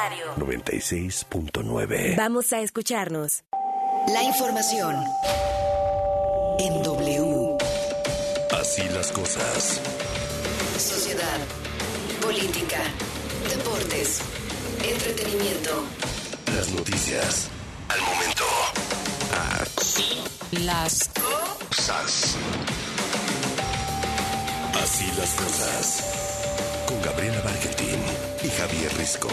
Radio 96.9. Vamos a escucharnos. La información en W. Así las cosas. Sociedad, política, deportes, entretenimiento. Las noticias al momento. Así Las cosas. Así las cosas. Con Gabriela Bargentín y Javier Risco.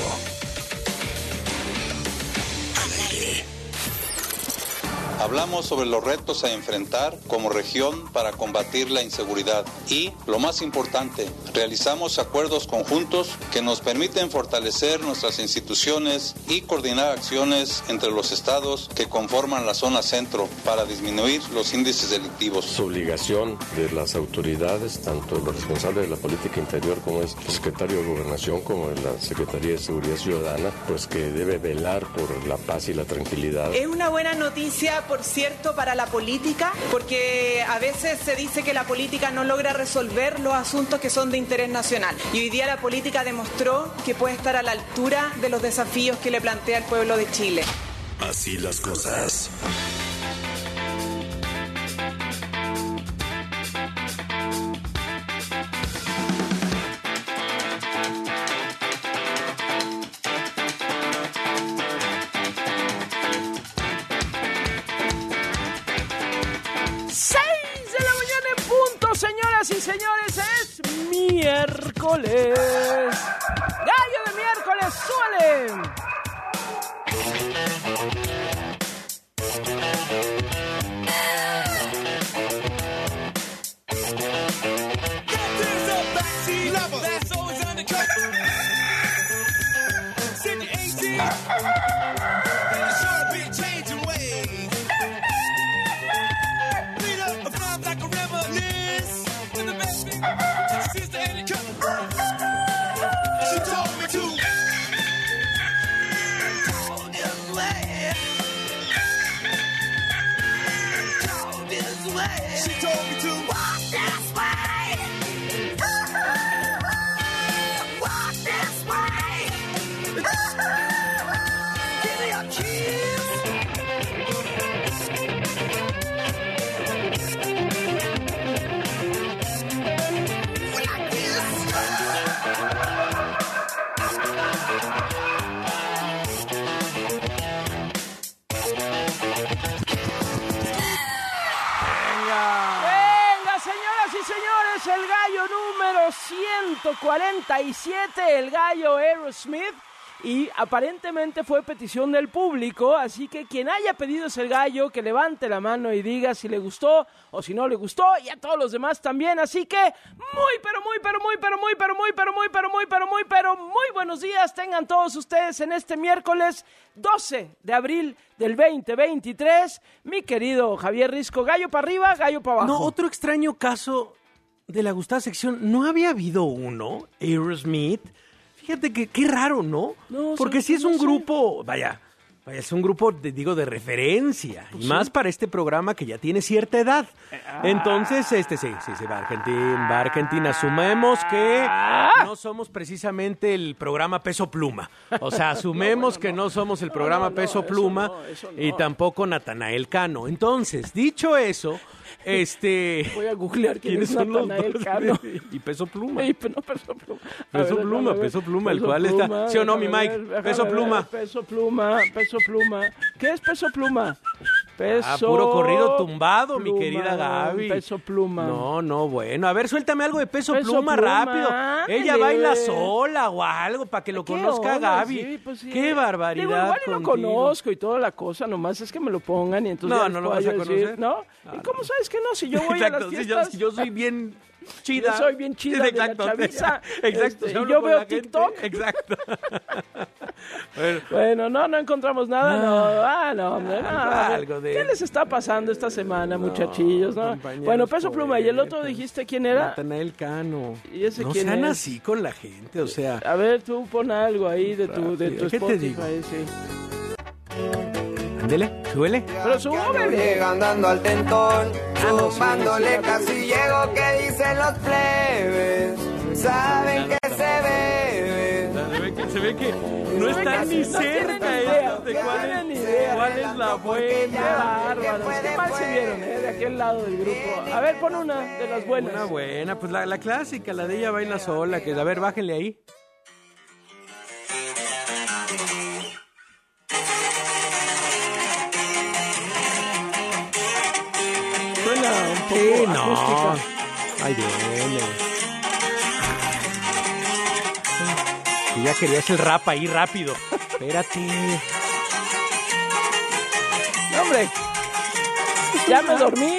Al aire. Hablamos sobre los retos a enfrentar como región para combatir la inseguridad y, lo más importante, realizamos acuerdos conjuntos que nos permiten fortalecer nuestras instituciones y coordinar acciones entre los estados que conforman la zona centro para disminuir los índices delictivos. Es obligación de las autoridades, tanto los responsables de la política interior como es el secretario de Gobernación, como de la Secretaría de Seguridad Ciudadana, pues que debe velar por la paz y la tranquilidad. Es una buena noticia, por cierto, para la política, porque a veces se dice que la política no logra resolver los asuntos que son de interés nacional. Y hoy día la política demostró que puede estar a la altura de los desafíos que le plantea el pueblo de Chile. Así las cosas. Señoras y señores, es miércoles. Gallo de miércoles, súbale. El gallo número 147, el gallo Aerosmith, y aparentemente fue petición del público, así que quien haya pedido ese gallo, que levante la mano y diga si le gustó o si no le gustó, y a todos los demás también, así que muy buenos días tengan todos ustedes en este miércoles 12 de abril del 2023, mi querido Javier Risco. Gallo para arriba, gallo para abajo. No, otro extraño caso de la gustada sección, ¿no había habido uno, Aerosmith? Fíjate que qué raro, ¿no? Porque si es un grupo, vaya, es un grupo, de referencia, pues y más para este programa que ya tiene cierta edad. Entonces, sí, va Argentina, asumemos que no somos precisamente el programa Peso Pluma. O sea, asumemos que no somos el programa Peso Pluma y tampoco Natanael Cano. Entonces, dicho eso, voy a googlear quiénes son Natanael Cano y Peso Pluma. Peso Pluma, el cual está. ¿Sí o no, mi Mike? Peso Pluma. Peso Pluma. ¿Qué es Peso Pluma? Puro corrido tumbado, Pluma, mi querida Gaby. Peso Pluma. No, bueno. A ver, suéltame algo de Peso Pluma rápido. Ella baila sola o algo para que lo conozca Gaby. Sí, pues sí. Qué barbaridad. Digo, igual lo conozco y toda la cosa, nomás es que me lo pongan y entonces no lo vas a conocer. ¿No? ¿Y cómo sabes que no? Si yo voy a las fiestas. Yo soy bien chida. Yo soy bien chida, exacto, de la chaviza. Exacto. Y yo veo TikTok. Exacto. Bueno, no encontramos nada. Algo de... ¿Qué les está pasando esta semana, muchachillos? ¿No? Bueno, Peso Pluma. ¿Y el otro dijiste quién era? Natanael Cano. ¿Y ese no quién sean es? así con la gente, o sea... A ver, tú pon algo ahí de tu ¿Qué Spotify. te digo? Sí. Ándele, súbele. Pero súbele. Llega andando al tentón, zumbándole casi llego, que dicen los plebes, saben que se bebe, que se ve que no están ni cerca estos de cuál es la buena. Qué bárbaros, qué mal se vieron, de aquel lado del grupo. A ver, pon una de las buenas. Una buena, pues la clásica, la de Ella Baila Sola, que a ver, bájenle ahí. Suena un poco acústica. Ay, viene. Y ya querías el rap ahí rápido. Espérate. No, hombre. Ya me dormí.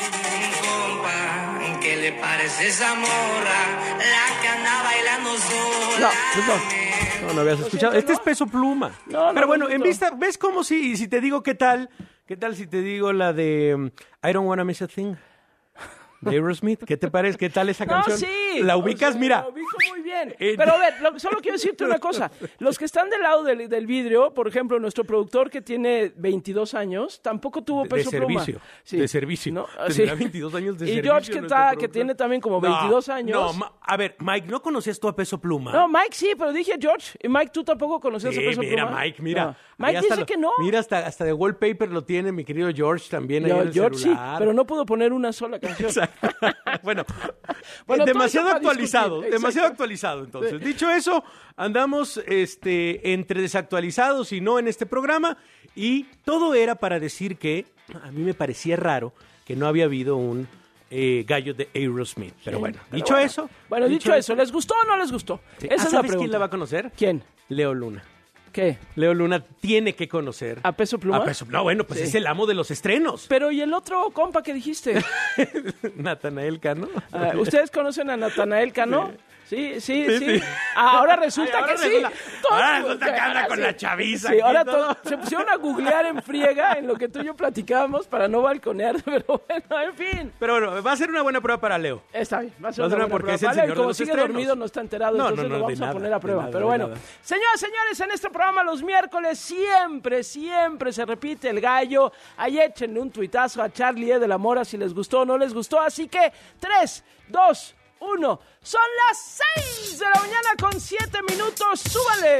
¿Qué le parece esa morra? La que anda bailando sola. No, pues no habías escuchado. Este es Peso Pluma. Pero bueno, en vista, ¿ves cómo si te digo qué tal? ¿Qué tal si te digo la de I Don't Wanna Miss a Thing? De Aerosmith, ¿qué te parece? ¿Qué tal esa canción? Sí. ¿La ubicas? Mira. La ubico muy bien. Pero a ver, solo quiero decirte una cosa. Los que están del lado del vidrio, por ejemplo, nuestro productor que tiene 22 años, tampoco tuvo Peso Pluma. De servicio. ¿No? Tendrá 22 años de y servicio. Y George, que tiene también como 22 años. No, a ver, Mike, ¿no conocías tú a Peso Pluma? No, Mike sí, pero dije George. Y Mike, ¿tú tampoco conocías a Peso Pluma? Mike, mira. No. Mike dice que no. Mira, hasta de wallpaper lo tiene mi querido George también ahí en el George celular. Sí, pero no pudo poner una sola canción. Exacto. Bueno, demasiado actualizado, entonces. Dicho eso, andamos entre desactualizados y no en este programa, y todo era para decir que a mí me parecía raro que no había habido un gallo de Aerosmith. Pero bueno, dicho eso. Bueno, dicho eso, ¿les gustó o no les gustó? Sí. Esa es la ¿Sabes pregunta. quién la va a conocer? ¿Quién? Leo Luna. ¿Qué? Leo Luna tiene que conocer. ¿A Peso Pluma? A Peso Pluma. No, bueno, pues Sí. es el amo de los estrenos. Pero ¿y el otro compa que dijiste? Natanael Cano. ¿Ustedes conocen a Natanael Cano? Sí. Ahora resulta Ahora que sí. resulta- ahora resulta que anda con la chaviza Sí, aquí ahora todo. se pusieron a googlear en friega en lo que tú y yo platicábamos para no balconear, pero bueno, en fin. Pero bueno, va a ser una buena prueba para Leo. Está bien, va a ser Va a ser una una buena porque prueba. es el Vale, señor de como los sigue estrenos. dormido, no está enterado, No, entonces no, lo vamos de a nada, poner a prueba. de nada, Pero de bueno, nada. señoras, señores, en este programa los miércoles siempre se repite el gallo. Ahí échenle un tuitazo a Charlie de la Mora si les gustó o no les gustó. Así que 3, 2, 1. Son las 6 de la mañana con 7 minutos. ¡Súbale!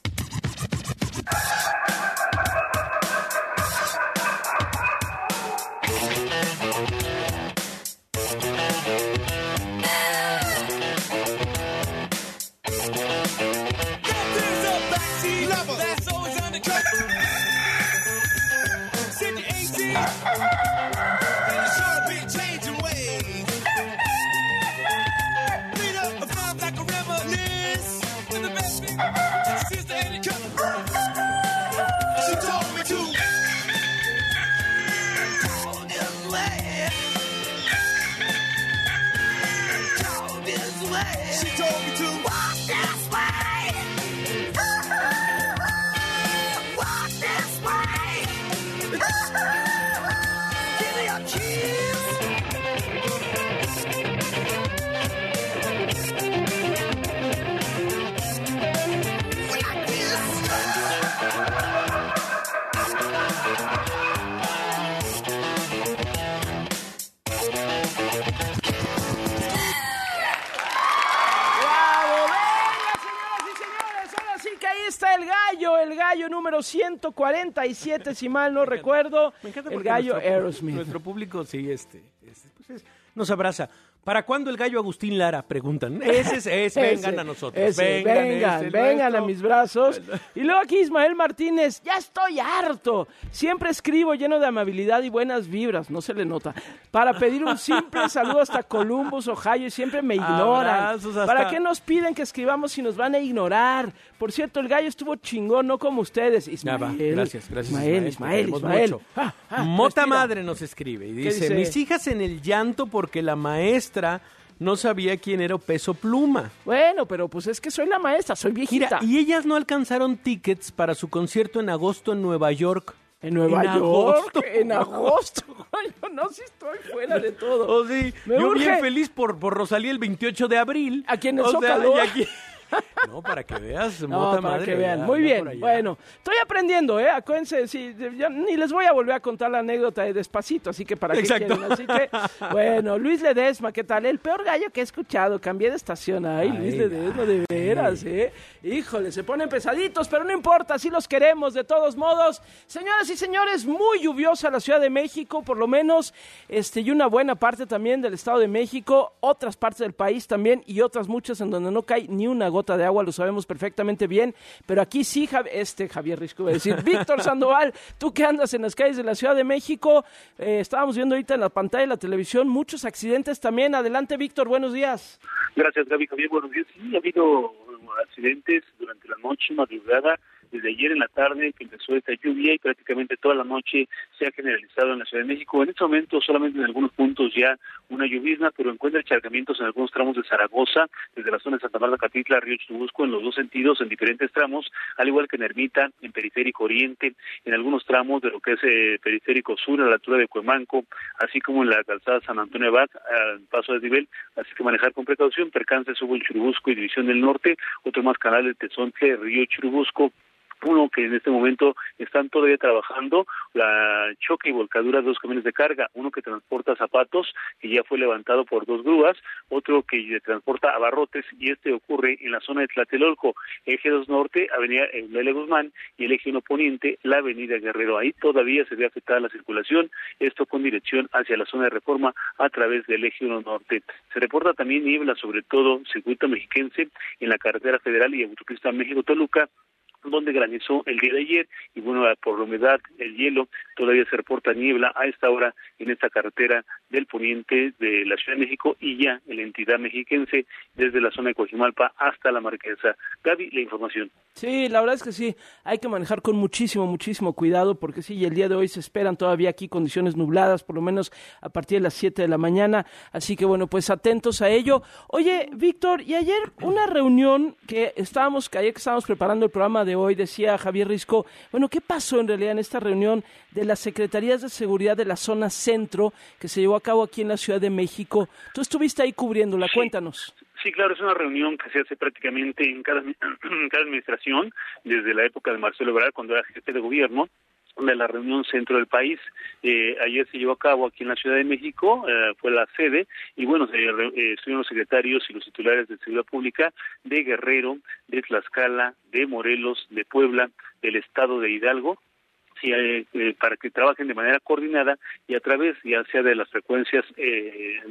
She told me to walk this way. Walk this way. Give me your keys. Like El gallo número 147, si mal no recuerdo. Me encanta el porque gallo Aerosmith. Nuestro público, sí, nos abraza. ¿Para cuándo el gallo Agustín Lara? Preguntan. Ese es, vengan a nosotros. Vengan a mis brazos. Y luego aquí Ismael Martínez, ya estoy harto. Siempre escribo lleno de amabilidad y buenas vibras, no se le nota. Para pedir un simple saludo hasta Columbus, Ohio, y siempre me ignoran. Abrazos hasta... ¿Para qué nos piden que escribamos si nos van a ignorar? Por cierto, el gallo estuvo chingón, no como ustedes. Ismael. Gracias. Ismael. Mota Madre nos escribe y dice, mis hijas en el llanto porque la maestra no sabía quién era Peso Pluma. Bueno, pero pues es que soy la maestra, soy viejita. Mira, y ellas no alcanzaron tickets para su concierto en agosto en Nueva York. ¿En Nueva York? En agosto. Yo no, si estoy fuera de todo. Oh, sí. Yo bien feliz por Rosalía el 28 de abril. Aquí en el Zócalo. No, para que veas, No, mota para madre. que vean. Ya, Muy anda bien, por allá. bueno. Estoy aprendiendo, acuérdense, sí, ya ni les voy a volver a contar la anécdota de Despacito, así que para qué Exacto. quieren. Así que, bueno, Luis Ledesma, ¿qué tal? El peor gallo que he escuchado, cambié de estación. Ay, Luis Ledesma, de veras, Híjole, se ponen pesaditos, pero no importa, así los queremos, de todos modos. Señoras y señores, muy lluviosa la Ciudad de México, por lo menos, y una buena parte también del Estado de México, otras partes del país también, y otras muchas en donde no cae ni una gota de agua, lo sabemos perfectamente bien, pero aquí sí, Javier Risco, voy a decir, Víctor Sandoval, tú que andas en las calles de la Ciudad de México, estábamos viendo ahorita en la pantalla de la televisión muchos accidentes también. Adelante, Víctor, buenos días. Gracias, Gaby. Javier, buenos días. Sí, ha habido accidentes durante la noche, madrugada, desde ayer en la tarde que empezó esta lluvia y prácticamente toda la noche se ha generalizado en la Ciudad de México. En este momento solamente en algunos puntos ya una llovizna, pero encuentra encharcamientos en algunos tramos de Zaragoza, desde la zona de Santa Marta, Catitla, Río Churubusco, en los dos sentidos, en diferentes tramos, al igual que en Ermita, en Periférico Oriente, en algunos tramos de lo que es Periférico Sur, a la altura de Cuemanco, así como en la calzada San Antonio Abad, al paso de nivel, así que manejar con precaución. Percances hubo en Churubusco y División del Norte, otro más canal de Tezontle, Río Churubusco, uno que en este momento están todavía trabajando, la choque y volcadura de dos camiones de carga, uno que transporta zapatos, que ya fue levantado por dos grúas, otro que transporta abarrotes, y ocurre en la zona de Tlatelolco, eje 2 Norte, avenida Eulalia Guzmán, y el eje 1 Poniente, la avenida Guerrero. Ahí todavía se ve afectada la circulación, esto con dirección hacia la zona de Reforma a través del eje 1 Norte. Se reporta también niebla, sobre todo circuito mexiquense, en la carretera federal y autopista México-Toluca, donde granizó el día de ayer, y bueno, por la humedad, el hielo, todavía se reporta niebla a esta hora en esta carretera del poniente de la Ciudad de México y ya en la entidad mexiquense, desde la zona de Coajimalpa hasta la Marquesa. Gaby, la información. Sí, la verdad es que sí, hay que manejar con muchísimo cuidado, porque sí, y el día de hoy se esperan todavía aquí condiciones nubladas, por lo menos a partir de las 7 de la mañana, así que bueno, pues atentos a ello. Oye, Víctor, y ayer una reunión que estábamos preparando el programa de hoy, decía Javier Risco, bueno, ¿qué pasó en realidad en esta reunión de las Secretarías de Seguridad de la zona centro que se llevó a cabo aquí en la Ciudad de México? Tú estuviste ahí cubriéndola, cuéntanos. Sí, claro, es una reunión que se hace prácticamente en cada administración, desde la época de Marcelo Ebrard, cuando era jefe de gobierno, de la reunión centro del país. Ayer se llevó a cabo aquí en la Ciudad de México, fue la sede, y bueno, estuvieron los secretarios y los titulares de Seguridad Pública de Guerrero, de Tlaxcala, de Morelos, de Puebla, del estado de Hidalgo, para que trabajen de manera coordinada y a través ya sea de las frecuencias que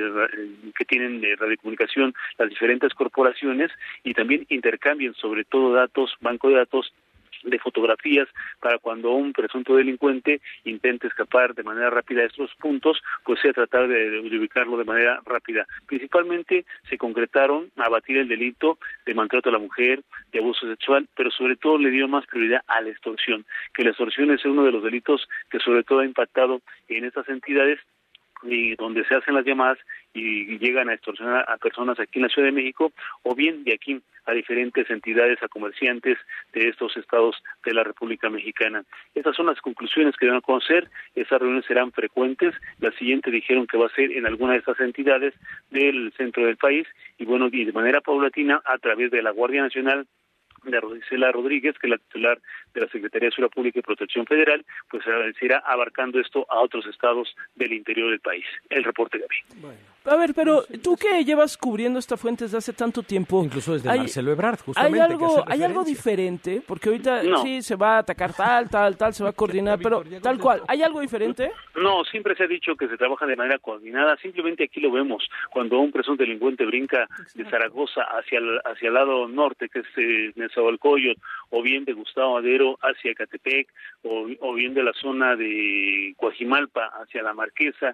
tienen de radiocomunicación las diferentes corporaciones, y también intercambien sobre todo datos, banco de datos de fotografías, para cuando un presunto delincuente intente escapar de manera rápida de estos puntos, pues sea tratar de ubicarlo de manera rápida. Principalmente se concretaron abatir el delito de maltrato a la mujer, de abuso sexual, pero sobre todo le dio más prioridad a la extorsión, que la extorsión es uno de los delitos que sobre todo ha impactado en estas entidades, y donde se hacen las llamadas y llegan a extorsionar a personas aquí en la Ciudad de México, o bien de aquí a diferentes entidades, a comerciantes de estos estados de la República Mexicana. Estas son las conclusiones que deben conocer. Estas reuniones serán frecuentes. La siguiente dijeron que va a ser en alguna de estas entidades del centro del país, y bueno, y de manera paulatina a través de la Guardia Nacional de Rosicela Rodríguez, que es la titular de la Secretaría de Seguridad Pública y Protección Federal, pues se irá abarcando esto a otros estados del interior del país. El reporte, Gaby. Bueno. A ver, pero tú que llevas cubriendo esta fuente desde hace tanto tiempo, incluso desde Marcelo Ebrard, justamente. ¿Hay algo diferente? Porque ahorita sí se va a atacar tal, se va a coordinar, pero tal cual, ¿hay algo diferente? No, siempre se ha dicho que se trabaja de manera coordinada. Simplemente aquí lo vemos cuando un presunto delincuente brinca de Zaragoza hacia el lado norte, que es Nezahualcóyotl, o bien de Gustavo Madero hacia Ecatepec, o bien de la zona de Coajimalpa hacia la Marquesa.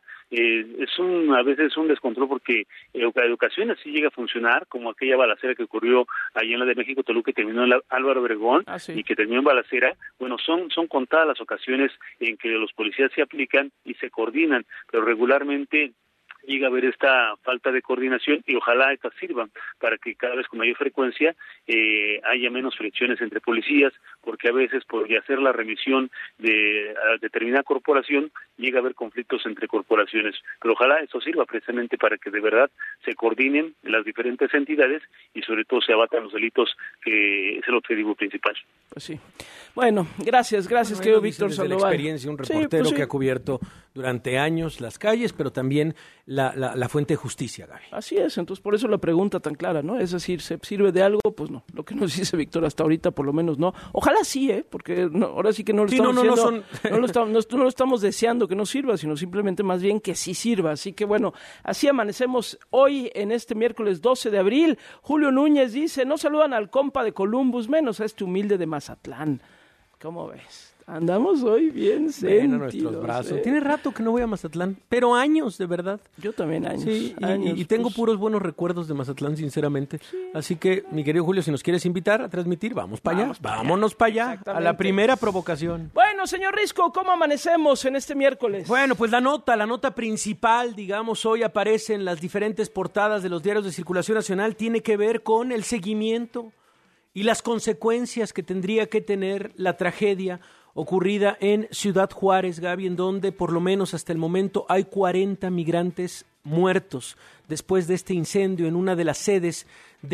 A veces es un descontrol, porque en ocasiones sí llega a funcionar, como aquella balacera que ocurrió allá en la de México Toluca, que terminó en Álvaro Obregón, y que terminó en balacera. Bueno, son contadas las ocasiones en que los policías se aplican y se coordinan, pero regularmente llega a haber esta falta de coordinación y ojalá esta sirva para que cada vez con mayor frecuencia haya menos fricciones entre policías, porque a veces por hacer la remisión de a determinada corporación llega a haber conflictos entre corporaciones, pero ojalá eso sirva precisamente para que de verdad se coordinen las diferentes entidades y sobre todo se abatan los delitos, que es el objetivo principal. Pues sí. Bueno, gracias, querido Víctor Sandoval. La experiencia, un reportero que ha cubierto durante años las calles, pero también la fuente de justicia, Gaby. Así es, entonces por eso la pregunta tan clara, ¿no? Es decir, ¿se sirve de algo? Pues no, lo que nos dice Víctor hasta ahorita por lo menos no. Ojalá sí, porque no, ahora sí que no lo estamos diciendo, no lo estamos deseando que no sirva, sino simplemente más bien que sí sirva. Así que bueno, así amanecemos hoy en este miércoles 12 de abril. Julio Núñez dice, no saludan al compa de Columbus, menos a este humilde de Mazatlán. ¿Cómo ves? Andamos hoy bien sentidos. Nuestros brazos. Tiene rato que no voy a Mazatlán, pero años, de verdad. Yo también años. Sí, años, y tengo puros buenos recuerdos de Mazatlán, sinceramente. Sí. Así que, mi querido Julio, si nos quieres invitar a transmitir, vámonos para allá. Vámonos para allá, a la primera provocación. Bueno, señor Risco, ¿cómo amanecemos en este miércoles? Bueno, pues la nota principal, digamos, hoy aparece en las diferentes portadas de los diarios de circulación nacional, tiene que ver con el seguimiento y las consecuencias que tendría que tener la tragedia ocurrida en Ciudad Juárez, Gaby, en donde por lo menos hasta el momento hay 40 migrantes muertos después de este incendio en una de las sedes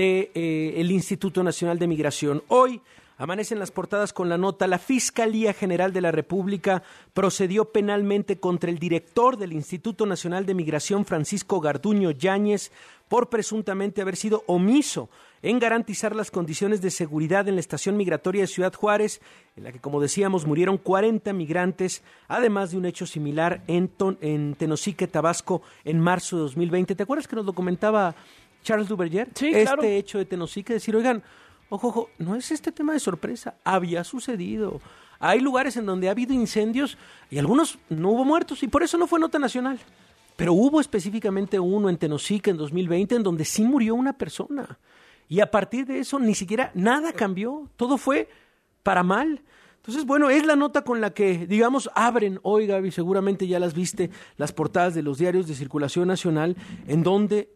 del Instituto Nacional de Migración. Hoy amanecen las portadas con la nota: la Fiscalía General de la República procedió penalmente contra el director del Instituto Nacional de Migración, Francisco Garduño Yáñez, por presuntamente haber sido omiso en garantizar las condiciones de seguridad en la estación migratoria de Ciudad Juárez, en la que, como decíamos, murieron 40 migrantes, además de un hecho similar en Tenosique, Tabasco, en marzo de 2020. ¿Te acuerdas que nos lo comentaba Charles Duverger? Sí, claro. Este hecho de Tenosique, decir, oigan, ojo, no es este tema de sorpresa, había sucedido. Hay lugares en donde ha habido incendios y algunos no hubo muertos y por eso no fue nota nacional. Pero hubo específicamente uno en Tenosique en 2020 en donde sí murió una persona. Y a partir de eso ni siquiera nada cambió, todo fue para mal. Entonces, bueno, es la nota con la que, digamos, abren hoy, Gaby, seguramente ya las viste, las portadas de los diarios de circulación nacional, en donde,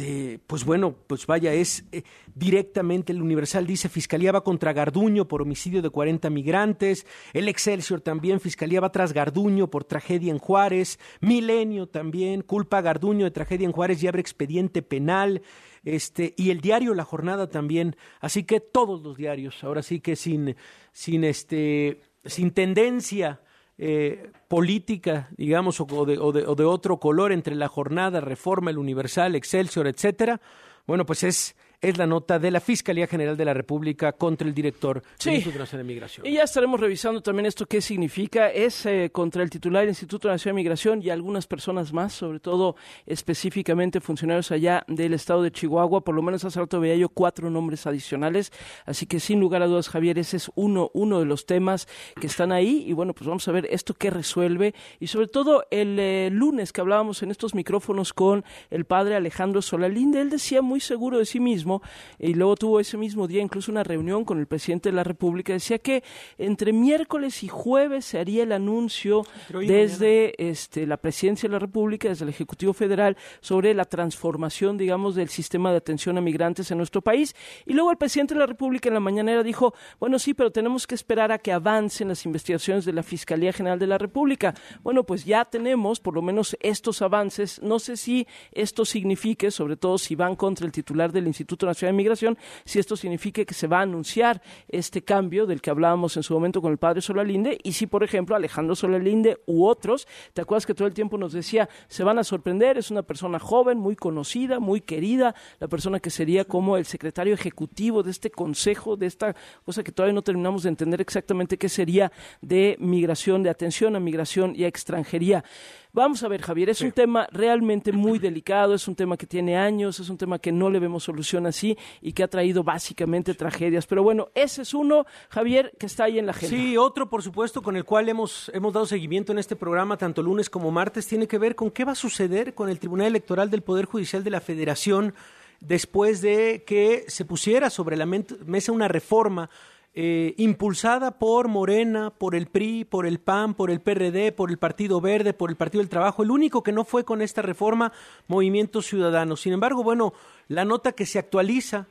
directamente el Universal dice, Fiscalía va contra Garduño por homicidio de 40 migrantes, el Excelsior también, Fiscalía va tras Garduño por tragedia en Juárez, Milenio también, culpa a Garduño de tragedia en Juárez y abre expediente penal, y el diario La Jornada también, así que todos los diarios, ahora sí que sin tendencia política, digamos, o de otro color entre La Jornada, Reforma, El Universal, Excelsior, etcétera. Bueno, pues es la nota de la Fiscalía General de la República contra el director del Instituto Nacional de Migración. Y ya estaremos revisando también esto qué significa. Es contra el titular del Instituto Nacional de Migración y algunas personas más, sobre todo específicamente funcionarios allá del estado de Chihuahua. Por lo menos hace rato veía yo 4 nombres adicionales. Así que sin lugar a dudas, Javier, ese es uno de los temas que están ahí. Y bueno, pues vamos a ver esto qué resuelve. Y sobre todo el lunes que hablábamos en estos micrófonos con el padre Alejandro Solalinde, él decía muy seguro de sí mismo, y luego tuvo ese mismo día incluso una reunión con el presidente de la República, decía que entre miércoles y jueves se haría el anuncio desde la presidencia de la República, desde el Ejecutivo Federal, sobre la transformación, digamos, del sistema de atención a migrantes en nuestro país. Y luego el presidente de la República en la mañanera dijo, bueno, sí, pero tenemos que esperar a que avancen las investigaciones de la Fiscalía General de la República. Bueno, pues ya tenemos por lo menos estos avances. No sé si esto signifique, sobre todo si van contra el titular del Instituto Nacional de Migración, si esto significa que se va a anunciar este cambio del que hablábamos en su momento con el padre Solalinde, y si, por ejemplo, Alejandro Solalinde u otros, ¿te acuerdas que todo el tiempo nos decía, se van a sorprender, es una persona joven, muy conocida, muy querida, la persona que sería como el secretario ejecutivo de este consejo, de esta cosa que todavía no terminamos de entender exactamente qué sería, de migración, de atención a migración y a extranjería? Vamos a ver, Javier, es un tema realmente muy delicado, es un tema que tiene años, es un tema que no le vemos solución así y que ha traído básicamente tragedias. Pero bueno, ese es uno, Javier, que está ahí en la agenda. Sí, otro, por supuesto, con el cual hemos dado seguimiento en este programa, tanto lunes como martes, tiene que ver con qué va a suceder con el Tribunal Electoral del Poder Judicial de la Federación después de que se pusiera sobre la mesa una reforma impulsada por Morena, por el PRI, por el PAN, por el PRD, por el Partido Verde, por el Partido del Trabajo. El único que no fue con esta reforma, Movimiento Ciudadano. Sin embargo, bueno, la nota que se actualiza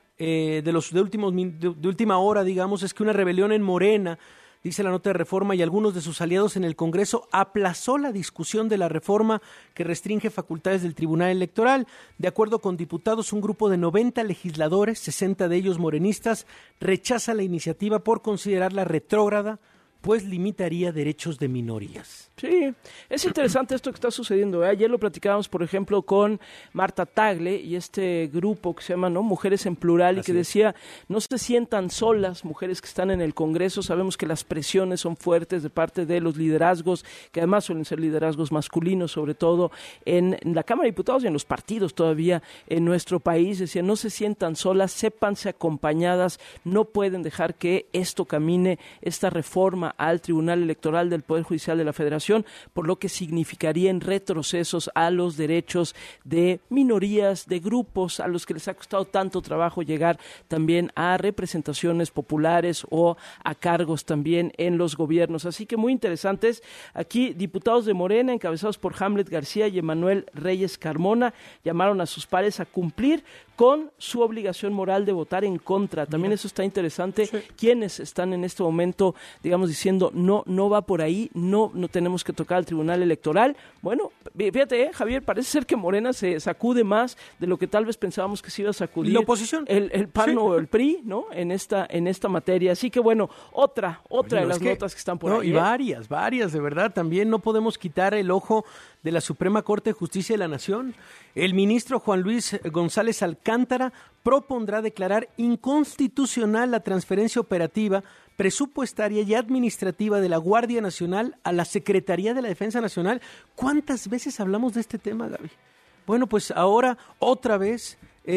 de última hora, digamos, es que una rebelión en Morena, dice la nota de Reforma, y algunos de sus aliados en el Congreso aplazó la discusión de la reforma que restringe facultades del Tribunal Electoral. De acuerdo con diputados, un grupo de 90 legisladores, 60 de ellos morenistas, rechaza la iniciativa por considerarla retrógrada, pues limitaría derechos de minorías. Sí, es interesante esto que está sucediendo. Ayer lo platicábamos, por ejemplo, con Marta Tagle y este grupo que se llama, ¿no?, Mujeres en Plural, y que decía, no se sientan solas mujeres que están en el Congreso. Sabemos que las presiones son fuertes de parte de los liderazgos, que además suelen ser liderazgos masculinos, sobre todo en la Cámara de Diputados y en los partidos todavía en nuestro país. Decía, no se sientan solas, sépanse acompañadas, no pueden dejar que esto camine, esta reforma al Tribunal Electoral del Poder Judicial de la Federación, por lo que significarían retrocesos a los derechos de minorías, de grupos a los que les ha costado tanto trabajo llegar también a representaciones populares o a cargos también en los gobiernos. Así que muy interesantes. Aquí diputados de Morena, encabezados por Hamlet García y Emanuel Reyes Carmona, llamaron a sus pares a cumplir con su obligación moral de votar en contra. También eso está interesante. Sí. Quienes están en este momento, digamos, diciendo no va por ahí, no tenemos que tocar al Tribunal Electoral. Bueno, fíjate, Javier, parece ser que Morena se sacude más de lo que tal vez pensábamos que se iba a sacudir la oposición, el PAN, sí, o el PRI, ¿no?, en esta materia. Así que bueno, otra de las notas que están por ahí. Y varias, de verdad. También no podemos quitar el ojo de la Suprema Corte de Justicia de la Nación. El ministro Juan Luis González Alcántara propondrá declarar inconstitucional la transferencia operativa, presupuestaria y administrativa de la Guardia Nacional a la Secretaría de la Defensa Nacional. ¿Cuántas veces hablamos de este tema, Gaby? Bueno, pues ahora otra vez,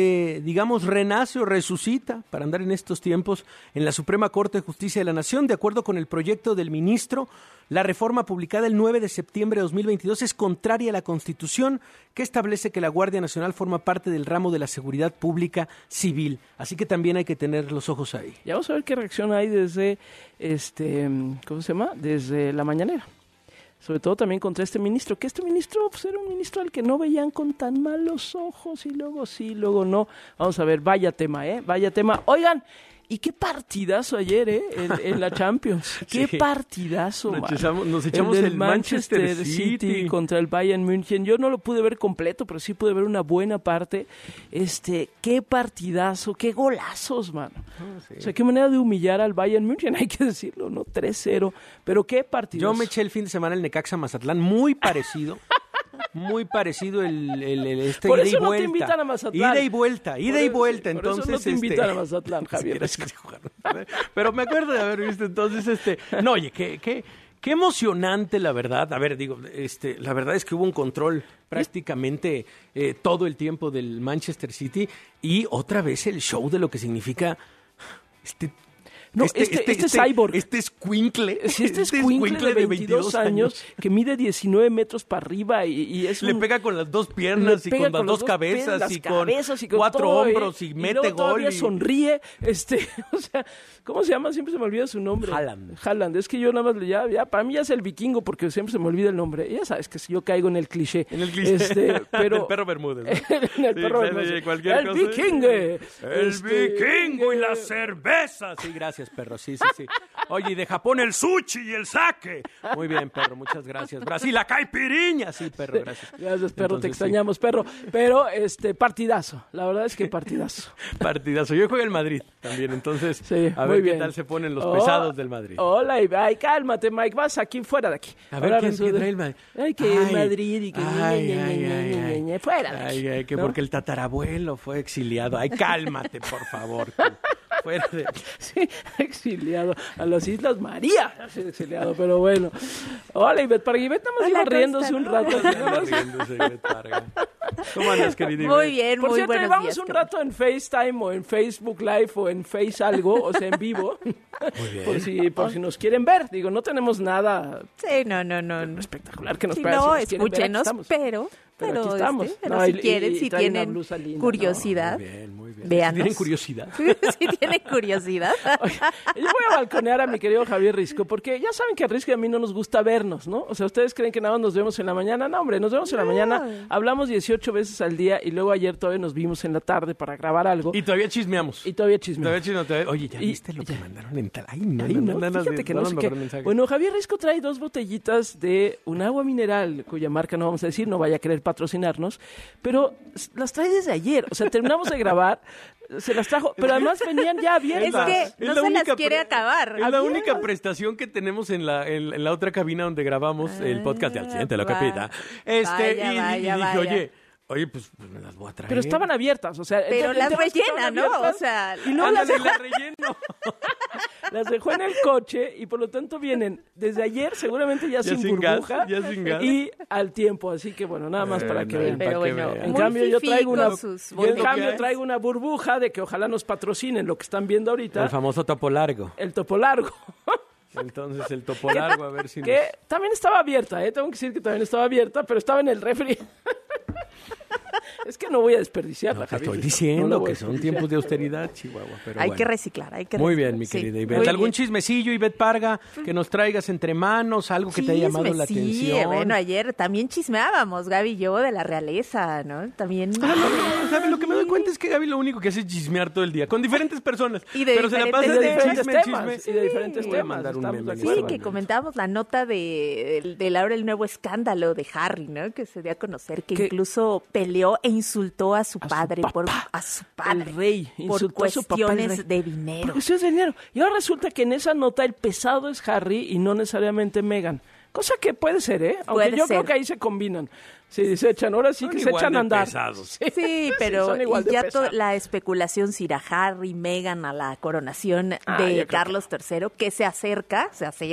renace o resucita, para andar en estos tiempos, en la Suprema Corte de Justicia de la Nación. De acuerdo con el proyecto del ministro, la reforma publicada el 9 de septiembre de 2022 es contraria a la Constitución, que establece que la Guardia Nacional forma parte del ramo de la seguridad pública civil. Así que también hay que tener los ojos ahí. Ya vamos a ver qué reacción hay desde, desde la mañanera. Sobre todo también contra este ministro, que este ministro pues, era un ministro al que no veían con tan malos ojos, y luego sí, luego no. Vamos a ver, vaya tema, vaya tema. Oigan, y qué partidazo ayer, en la Champions. Qué sí, partidazo, nos echamos el Manchester City contra el Bayern München. Yo no lo pude ver completo, pero sí pude ver una buena parte. Qué partidazo, qué golazos, mano. Sí. O sea, qué manera de humillar al Bayern München, hay que decirlo, ¿no? 3-0, pero qué partidazo. Yo me eché el fin de semana el Necaxa Mazatlán, muy parecido. Muy parecido por eso ida y no vuelta. te invitan a Mazatlán. Ida y vuelta. Entonces, por eso no te invitan a Mazatlán, Javier. Pero me acuerdo de haber visto entonces No, oye, qué emocionante, la verdad. A ver, la verdad es que hubo un control prácticamente todo el tiempo del Manchester City, y otra vez el show de lo que significa cyborg. Este escuincle. Este escuincle de 22 años que mide 19 metros para arriba y es le pega con las dos piernas y con las dos cabezas y con 4 hombros y mete luego gol. Y sonríe. O sea, ¿cómo se llama? Siempre se me olvida su nombre. Haaland. Es que yo nada más ya para mí ya es el vikingo, porque siempre se me olvida el nombre. Ya sabes que si yo caigo en el cliché. Pero el perro Bermúdez, ¿no? el perro Bermúdez. El vikingue. El vikingo y la cerveza. Sí, gracias, perro. Sí. Oye, y de Japón el sushi y el sake. Muy bien, perro, muchas gracias. Brasil, la caipiriña. Sí, perro, gracias. Gracias, perro, te extrañamos, perro. Pero, partidazo. La verdad es que partidazo. Partidazo. Yo juego el Madrid también, entonces sí, a ver qué tal se ponen los pesados del Madrid. Hola, ay, cálmate, Mike, vas aquí, fuera de aquí. A ver, ¿quién trae el Madrid? Ay, que el Madrid y que fuera de aquí. Ay, que ¿no? Porque el tatarabuelo fue exiliado. Ay, cálmate, por favor. Fuera de... Sí, exiliado a las Islas María, exiliado, pero bueno. Hola, Ivette Parga. Ivette nada más iba riéndose un rato. ¿Cómo andas, querida? Muy bien, por muy cierto, buenos vamos días. Un rato en FaceTime o en Facebook Live o en Face algo, o sea, en vivo. Muy bien. Por si nos quieren ver. Digo, no tenemos nada sí, no. espectacular que nos sí, parece. No, si nos quieren ver, escúchenos, pero pero aquí estamos. si quieren, si tienen curiosidad, muy bien. véanos. ¿Tienen curiosidad? Si tienen curiosidad. Oye, yo voy a balconear a mi querido Javier Risco, porque ya saben que a Risco y a mí no nos gusta vernos, ¿no? O sea, ¿ustedes creen que nada más nos vemos en la mañana? No, hombre, nos vemos en la mañana, hablamos 18 veces al día y luego ayer todavía nos vimos en la tarde para grabar algo. Y todavía chismeamos. Oye, ¿ya viste lo que mandaron en tal? Ay, no, fíjate que no sé qué. Bueno, Javier Risco trae 2 botellitas de un agua mineral, cuya marca no vamos a decir, no vaya a querer patrocinarnos, pero las trae desde ayer. O sea, terminamos de grabar, se las trajo, pero además venían ya abiertas. Es que no se las quiere acabar. Es la única prestación que tenemos en la otra cabina donde grabamos el podcast de Al Siguiente, la Capita. Y dije, oye, pues me las voy a traer. Pero estaban abiertas, o sea... Pero las rellena, ¿no? O sea... Y no las relleno. Las dejó en el coche y por lo tanto vienen desde ayer seguramente ya sin burbuja. Ya sin gas. Y al tiempo, así que bueno, nada más para que vean. Pero bueno, en cambio yo traigo una burbuja de que ojalá nos patrocinen lo que están viendo ahorita. El famoso topo largo. El topo largo. Entonces el topo largo, a ver si que también estaba abierta, tengo que decir que también estaba abierta, pero estaba en el refri. Es que no voy a desperdiciarla, Javier. Estoy diciendo que son tiempos de austeridad, Chihuahua. Pero hay que reciclar, Muy bien, mi querida Ivette. ¿Algún chismecillo, Ivette Parga, que nos traigas entre manos? Algo que te haya llamado la atención. Sí, bueno, ayer también chismeábamos, Gaby y yo, de la realeza, ¿no? También... ¿Sabes? Lo que me doy cuenta es que Gaby lo único que hace es chismear todo el día, con diferentes personas. Pero se la pasa de diferentes chisme. Y de diferentes temas. Sí, que comentábamos la nota de ahora el nuevo escándalo de Harry, ¿no? Que se dio a conocer que incluso peleó e insultó a su padre, el rey, por cuestiones de dinero. Por cuestiones de dinero. Y ahora resulta que en esa nota el pesado es Harry y no necesariamente Meghan. Cosa que puede ser, aunque yo creo que ahí se combinan. Sí, se echan, ahora sí que se echan a andar. Sí, pero ya la especulación si irá Harry, Meghan a la coronación de Carlos III, que se acerca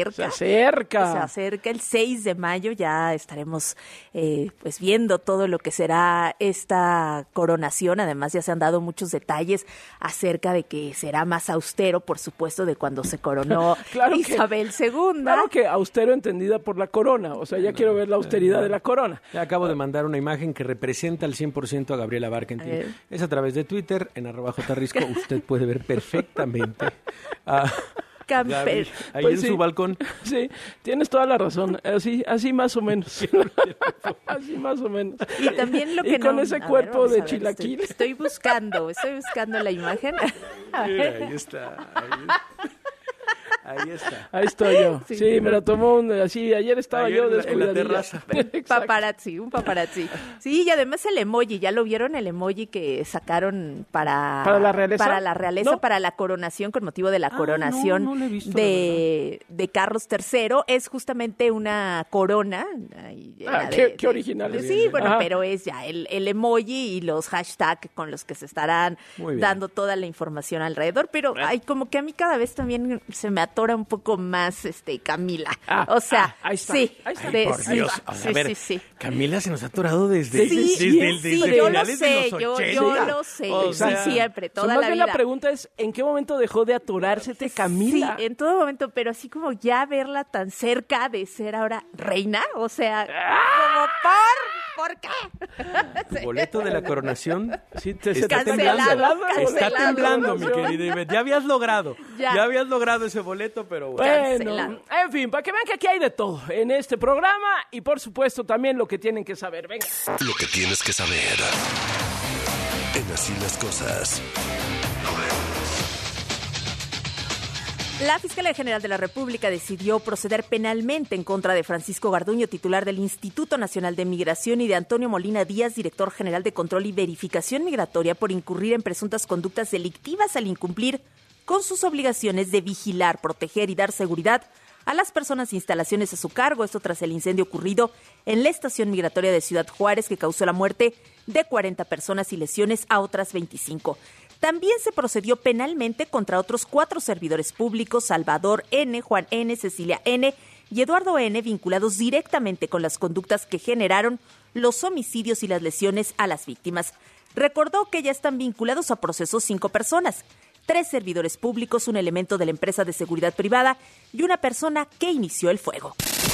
el 6 de mayo, ya estaremos pues viendo todo lo que será esta coronación. Además ya se han dado muchos detalles acerca de que será más austero, por supuesto, de cuando se coronó Isabel II. Claro que austero entendida por la corona, o sea, ya quiero ver la austeridad de la corona. Ya acabo de mandar una imagen que representa al 100% a Gabriela Barkentin. Es a través de Twitter, en @jrisco. Usted puede ver perfectamente a Gaby ahí en su balcón. Sí, tienes toda la razón. Así más o menos. Así más o menos. Y también lo que con ese cuerpo de chilaquil. Estoy buscando la imagen. Ahí está. Ahí está. Ahí estoy yo. Sí, me la tomó así. Ayer estaba yo en la terraza. Un paparazzi. Sí, y además el emoji, ¿ya lo vieron? El emoji que sacaron para la realeza. Para la realeza, para la coronación, con motivo de la coronación no lo he visto, de Carlos III. Es justamente una corona. Qué original. Sí, bueno, pero es ya el emoji y los hashtags con los que se estarán dando toda la información alrededor. Pero como que a mí cada vez también se me atora un poco más Camila. Ahí está. Sí. Ay, por Dios. A ver, Camila se nos ha atorado desde yo lo finales sé, de los 80. yo lo sé. Siempre, toda la vida. La pregunta es, ¿en qué momento dejó de atorársete Camila? Sí, en todo momento, pero así como ya verla tan cerca de ser ahora reina, o sea, como ¿por qué? El boleto de la coronación está temblando. Está temblando, mi querida Ivette. Ya habías logrado ese boleto, pero bueno. En fin, para que vean que aquí hay de todo en este programa y por supuesto también lo que tienen que saber. Venga. Lo que tienes que saber en Así las Cosas. La Fiscalía General de la República decidió proceder penalmente en contra de Francisco Garduño, titular del Instituto Nacional de Migración, y de Antonio Molina Díaz, director general de Control y Verificación Migratoria, por incurrir en presuntas conductas delictivas al incumplir con sus obligaciones de vigilar, proteger y dar seguridad a las personas e instalaciones a su cargo. Esto tras el incendio ocurrido en la estación migratoria de Ciudad Juárez, que causó la muerte de 40 personas y lesiones a otras 25. También se procedió penalmente contra otros 4 servidores públicos, Salvador N., Juan N., Cecilia N. y Eduardo N., vinculados directamente con las conductas que generaron los homicidios y las lesiones a las víctimas. Recordó que ya están vinculados a procesos 5 personas, 3 servidores públicos, un elemento de la empresa de seguridad privada y una persona que inició el fuego.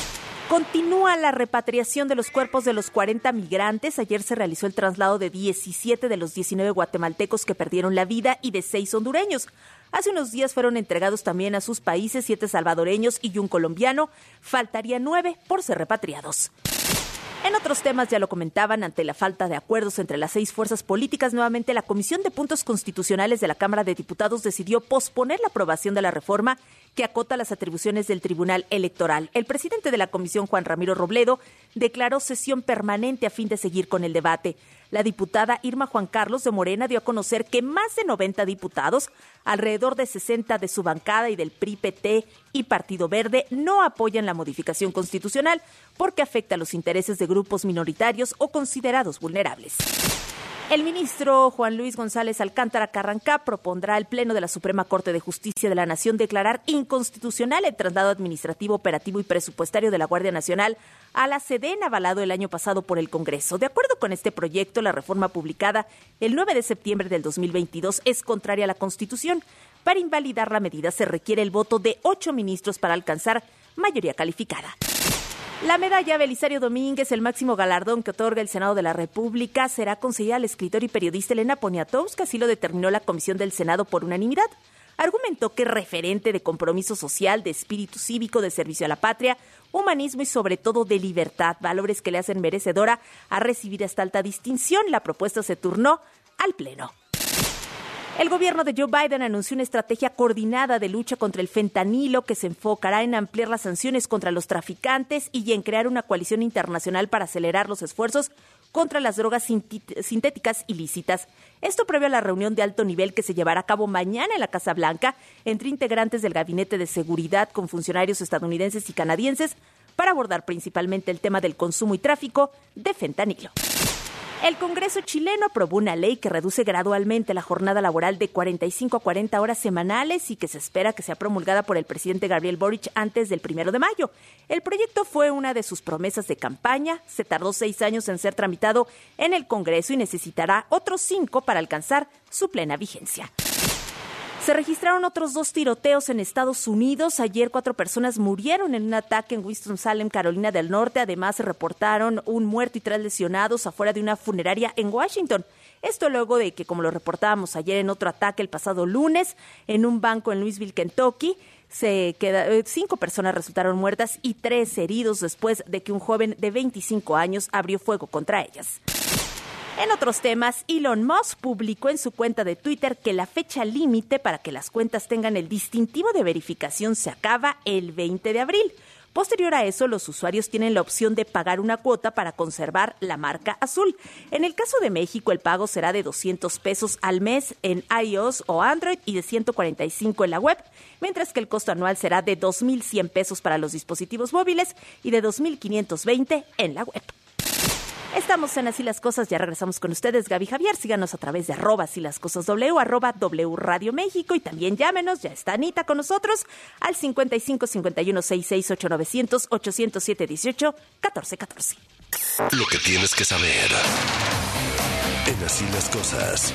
Continúa la repatriación de los cuerpos de los 40 migrantes. Ayer se realizó el traslado de 17 de los 19 guatemaltecos que perdieron la vida y de 6 hondureños. Hace unos días fueron entregados también a sus países 7 salvadoreños y un colombiano. Faltarían 9 por ser repatriados. En otros temas, ya lo comentaban, ante la falta de acuerdos entre las 6 fuerzas políticas, nuevamente la Comisión de Puntos Constitucionales de la Cámara de Diputados decidió posponer la aprobación de la reforma que acota las atribuciones del Tribunal Electoral. El presidente de la comisión, Juan Ramiro Robledo, declaró sesión permanente a fin de seguir con el debate. La diputada Irma Juan Carlos de Morena dio a conocer que más de 90 diputados, alrededor de 60 de su bancada y del PRI, PT y Partido Verde, no apoyan la modificación constitucional porque afecta a los intereses de grupos minoritarios o considerados vulnerables. El ministro Juan Luis González Alcántara Carrancá propondrá al Pleno de la Suprema Corte de Justicia de la Nación declarar inconstitucional el traslado administrativo, operativo y presupuestario de la Guardia Nacional a la Sedena, avalado el año pasado por el Congreso. De acuerdo con este proyecto, la reforma publicada el 9 de septiembre del 2022 es contraria a la Constitución. Para invalidar la medida se requiere el voto de 8 ministros para alcanzar mayoría calificada. La medalla Belisario Domínguez, el máximo galardón que otorga el Senado de la República, será concedida al escritor y periodista Elena Poniatowska, así lo determinó la Comisión del Senado por unanimidad. Argumentó que es referente de compromiso social, de espíritu cívico, de servicio a la patria, humanismo y sobre todo de libertad, valores que le hacen merecedora a recibir esta alta distinción. La propuesta se turnó al Pleno. El gobierno de Joe Biden anunció una estrategia coordinada de lucha contra el fentanilo que se enfocará en ampliar las sanciones contra los traficantes y en crear una coalición internacional para acelerar los esfuerzos contra las drogas sintéticas ilícitas. Esto previo a la reunión de alto nivel que se llevará a cabo mañana en la Casa Blanca entre integrantes del Gabinete de Seguridad con funcionarios estadounidenses y canadienses para abordar principalmente el tema del consumo y tráfico de fentanilo. El Congreso chileno aprobó una ley que reduce gradualmente la jornada laboral de 45 a 40 horas semanales y que se espera que sea promulgada por el presidente Gabriel Boric antes del 1 de mayo. El proyecto fue una de sus promesas de campaña. Se tardó 6 años en ser tramitado en el Congreso y necesitará otros 5 para alcanzar su plena vigencia. Se registraron otros 2 tiroteos en Estados Unidos. Ayer 4 personas murieron en un ataque en Winston-Salem, Carolina del Norte. Además, se reportaron un muerto y 3 lesionados afuera de una funeraria en Washington. Esto luego de que, como lo reportábamos ayer en otro ataque el pasado lunes, en un banco en Louisville, Kentucky, 5 personas resultaron muertas y 3 heridos después de que un joven de 25 años abrió fuego contra ellas. En otros temas, Elon Musk publicó en su cuenta de Twitter que la fecha límite para que las cuentas tengan el distintivo de verificación se acaba el 20 de abril. Posterior a eso, los usuarios tienen la opción de pagar una cuota para conservar la marca azul. En el caso de México, el pago será de $200 al mes en iOS o Android y de $145 en la web, mientras que el costo anual será de $2,100 para los dispositivos móviles y de $2,520 en la web. Estamos en Así las Cosas, ya regresamos con ustedes, Gaby Javier, síganos a través de @asílascosasw, @W Radio México y también llámenos, ya está Anita con nosotros, al 55 51 66 8900 807 18 14 14. Lo que tienes que saber en Así las Cosas.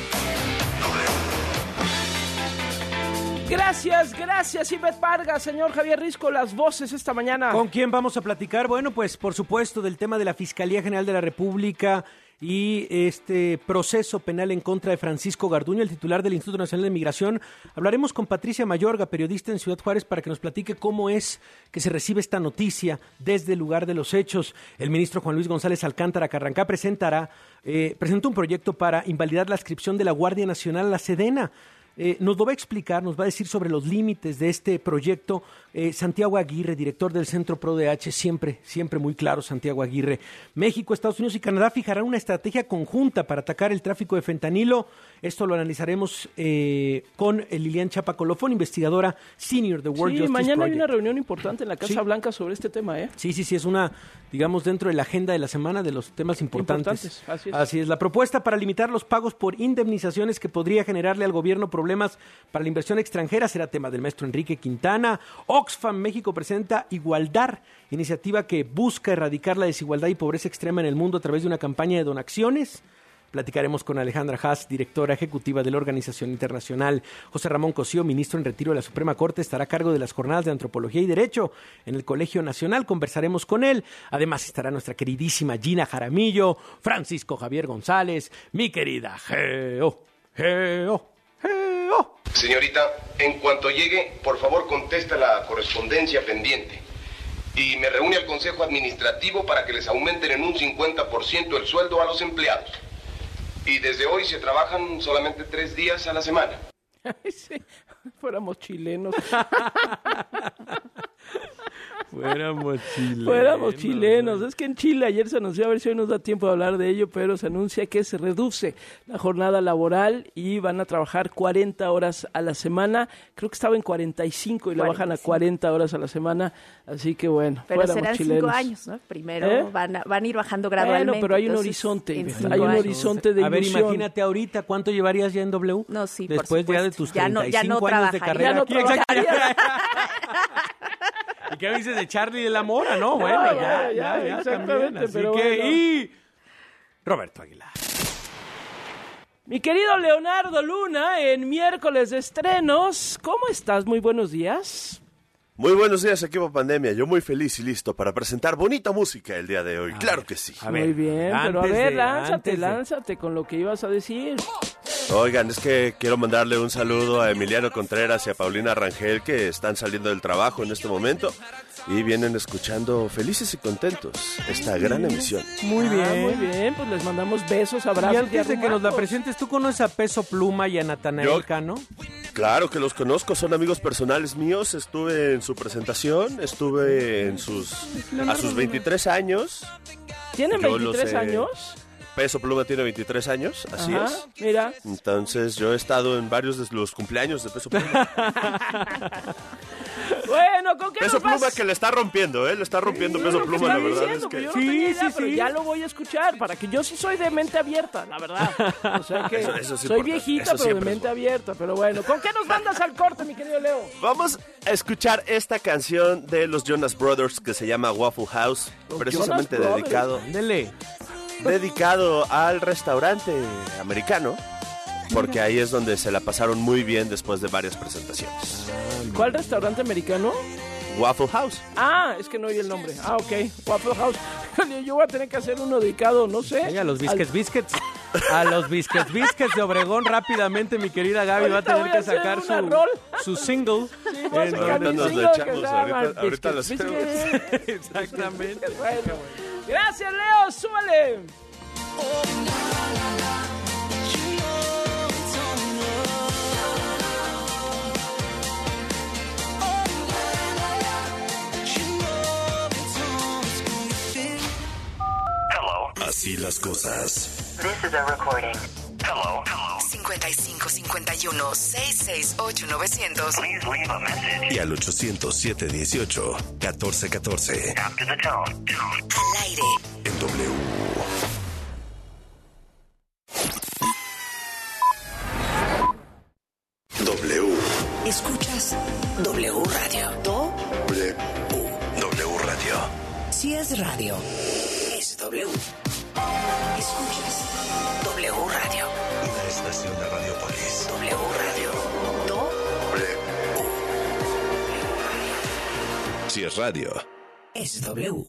Gracias, Ivette Vargas, señor Javier Risco, las voces esta mañana. ¿Con quién vamos a platicar? Bueno, pues por supuesto del tema de la Fiscalía General de la República y este proceso penal en contra de Francisco Garduño, el titular del Instituto Nacional de Migración. Hablaremos con Patricia Mayorga, periodista en Ciudad Juárez, para que nos platique cómo es que se recibe esta noticia desde el lugar de los hechos. El ministro Juan Luis González Alcántara Carrancá presentó un proyecto para invalidar la adscripción de la Guardia Nacional a la Sedena. Nos lo va a explicar, nos va a decir sobre los límites de este proyecto Santiago Aguirre, director del Centro ProDH, siempre muy claro Santiago Aguirre. México, Estados Unidos y Canadá fijarán una estrategia conjunta para atacar el tráfico de fentanilo. Esto lo analizaremos con Lilian Chapa Colofón, investigadora senior de World Justice mañana Project. hay una reunión importante en la Casa Blanca sobre este tema, ¿eh? Sí, es una, digamos, dentro de la agenda de la semana de los temas importantes. Así es. La propuesta para limitar los pagos por indemnizaciones que podría generarle al gobierno problemas para la inversión extranjera será tema del maestro Enrique Quintana. Oxfam México presenta Igualdad, iniciativa que busca erradicar la desigualdad y pobreza extrema en el mundo a través de una campaña de donaciones Platicaremos con Alejandra Haas, directora ejecutiva de la Organización Internacional. José Ramón Cosío, ministro en retiro de la Suprema Corte, estará a cargo de las jornadas de Antropología y Derecho en el Colegio Nacional. Conversaremos con él. Además estará nuestra queridísima Gina Jaramillo, Francisco Javier González, mi querida Geo. Señorita, en cuanto llegue, por favor conteste la correspondencia pendiente. Y me reúne al Consejo Administrativo para que les aumenten en un 50% el sueldo a los empleados. Y desde hoy se trabajan solamente 3 días a la semana. Sí, fuéramos chilenos. Fuéramos chilenos. Es que en Chile ayer se anunció, a ver si hoy nos da tiempo de hablar de ello, pero se anuncia que se reduce la jornada laboral y van a trabajar 40 horas a la semana. Creo que estaba en 45 y la bajan a 40 horas a la semana. Así que bueno, pero fuéramos serán chilenos. 5 años, ¿no? Primero van a ir bajando gradualmente. Bueno, pero hay un horizonte. Hay un horizonte de ilusión. A ver, imagínate ahorita, ¿cuánto llevarías ya en W? No, sí, después por ya de tus 35 ya no años de carrera. Ya no trabajaría. ¿Y qué dices de Charlie de la Mora? No, bueno, ya también. Así que, bueno. Y Roberto Aguilar. Mi querido Leonardo Luna, en miércoles de estrenos, ¿cómo estás? Muy buenos días. Muy buenos días, equipo Pandemia. Yo muy feliz y listo para presentar bonita música el día de hoy. Claro que sí. Muy bien, pero a ver, lánzate con lo que ibas a decir. Oigan, es que quiero mandarle un saludo a Emiliano Contreras y a Paulina Rangel, que están saliendo del trabajo en este momento y vienen escuchando felices y contentos esta gran emisión. Muy bien, pues les mandamos besos, abrazos. Y antes de que nos la presentes, ¿tú conoces a Peso Pluma y a Natanael Cano? Claro que los conozco, son amigos personales míos. Estuve en su presentación, estuve en a sus 23 años. ¿Tienen 23 años? Peso Pluma tiene 23 años, así es. Mira. Entonces yo he estado en varios de los cumpleaños de Peso Pluma. Bueno, ¿con qué Peso nos vas? Pluma que le está rompiendo, le está rompiendo Peso Pluma, la verdad diciendo, es que... yo no tenía idea, pero ya lo voy a escuchar, para que yo sí soy de mente abierta, la verdad. O sea que eso sí soy importa, viejita, pero de mente abierta. Pero bueno, ¿con qué nos mandas al corte, mi querido Leo? Vamos a escuchar esta canción de los Jonas Brothers que se llama Waffle House, precisamente dedicado al restaurante americano, porque ahí es donde se la pasaron muy bien después de varias presentaciones. ¿Cuál restaurante americano? Waffle House. Ah, es que no oí el nombre. Ah, ok, Waffle House. Yo voy a tener que hacer uno dedicado, no sé. A los Biscuits. A los Biscuits de Obregón rápidamente, mi querida Gaby va a tener que sacar su single. Sí, ahorita nos lo echamos, ahorita lo hacemos. Exactamente. Bueno. Gracias, Leo, súbale. Así las cosas. This is a recording. Hello. 55 51 668 900. Please leave a message. Y al 807 18 14 14. After the tone. Al aire. En W. W. Escuchas W Radio. W Radio. Si es radio, es W. Escuchas W Radio. Una estación de Radiopolis. W Radio. Si es radio, es W.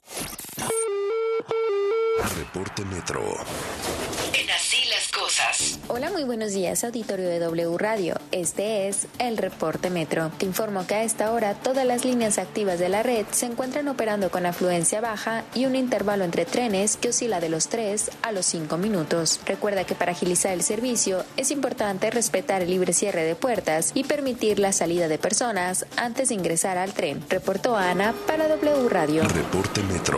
Reporte Metro. En Así las Cosas. Hola, muy buenos días, auditorio de W Radio. Este es el Reporte Metro. Te informo que a esta hora todas las líneas activas de la red se encuentran operando con afluencia baja y un intervalo entre trenes que oscila de los 3 a los 5 minutos. Recuerda que para agilizar el servicio es importante respetar el libre cierre de puertas y permitir la salida de personas antes de ingresar al tren. Reportó Ana para W Radio. Reporte Metro.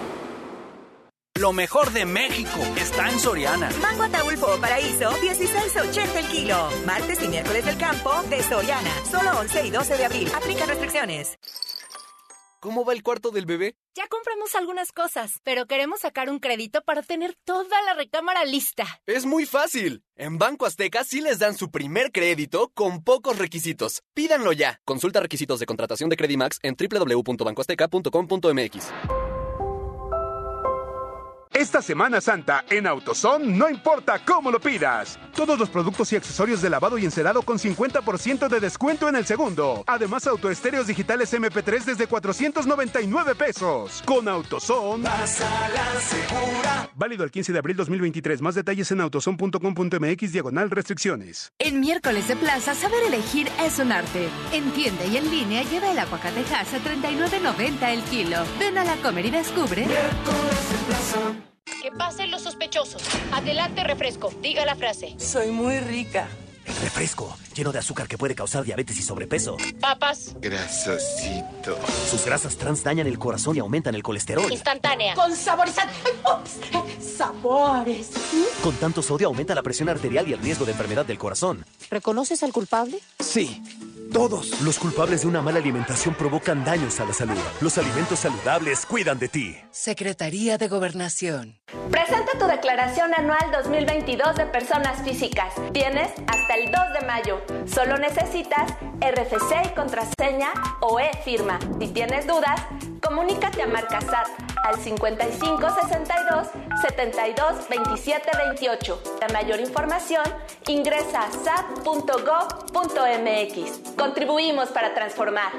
Lo mejor de México está en Soriana. Mango Ataulfo o Paraíso, 16.80 el kilo. Martes y miércoles del campo de Soriana. Solo 11 y 12 de abril. Aplica restricciones. ¿Cómo va el cuarto del bebé? Ya compramos algunas cosas, pero queremos sacar un crédito para tener toda la recámara lista. Es muy fácil. En Banco Azteca sí les dan su primer crédito con pocos requisitos. Pídanlo ya. Consulta requisitos de contratación de Credimax en www.bancoazteca.com.mx. Esta Semana Santa, en AutoZone, no importa cómo lo pidas. Todos los productos y accesorios de lavado y encerado con 50% de descuento en el segundo. Además, autoestéreos digitales MP3 desde 499 pesos. Con AutoZone, vas a la segura. Válido el 15 de abril 2023. Más detalles en autozone.com.mx/restricciones. En miércoles de plaza, saber elegir es un arte. En tienda y en línea, lleva el aguacatejas a $39.90 el kilo. Ven a la Comer y descubre. Miércoles de plaza. Que pasen los sospechosos. Adelante, refresco. Diga la frase. Soy muy rica. Refresco, lleno de azúcar que puede causar diabetes y sobrepeso. Papas. Grasosito. Sus grasas trans dañan el corazón y aumentan el colesterol. Instantánea. Con saborizante. ¡Ups! Sabores. Con tanto sodio aumenta la presión arterial y el riesgo de enfermedad del corazón. ¿Reconoces al culpable? Sí, todos. Los culpables de una mala alimentación provocan daños a la salud. Los alimentos saludables cuidan de ti. Secretaría de Gobernación. Presenta tu declaración anual 2022 de personas físicas. Tienes hasta el 2 de mayo. Solo necesitas RFC y contraseña o e-firma. Si tienes dudas, comunícate a Marcasat al 5562 72 27 28. La mayor información ingresa a sat.gov.mx. Contribuimos para transformar.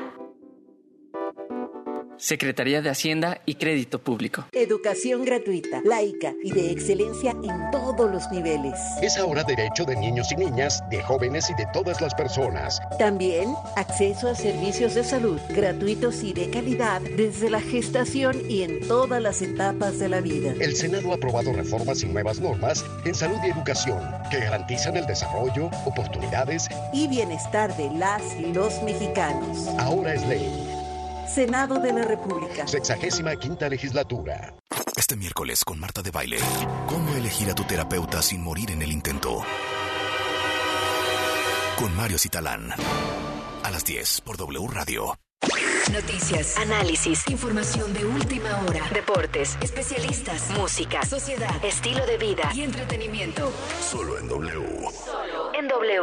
Secretaría de Hacienda y Crédito Público. Educación gratuita, laica y de excelencia en todos los niveles. Es ahora derecho de niños y niñas, de jóvenes y de todas las personas. También acceso a servicios de salud gratuitos y de calidad desde la gestación y en todas las etapas de la vida. El Senado ha aprobado reformas y nuevas normas en salud y educación que garantizan el desarrollo, oportunidades y bienestar de las y los mexicanos. Ahora es ley. Senado de la República. 65ª legislatura. Este miércoles con Marta de Baile. ¿Cómo elegir a tu terapeuta sin morir en el intento? Con Mario Citalán. A las 10 por W Radio. Noticias, análisis, información de última hora, deportes, especialistas, música, sociedad, estilo de vida y entretenimiento. Solo en W. Solo en W.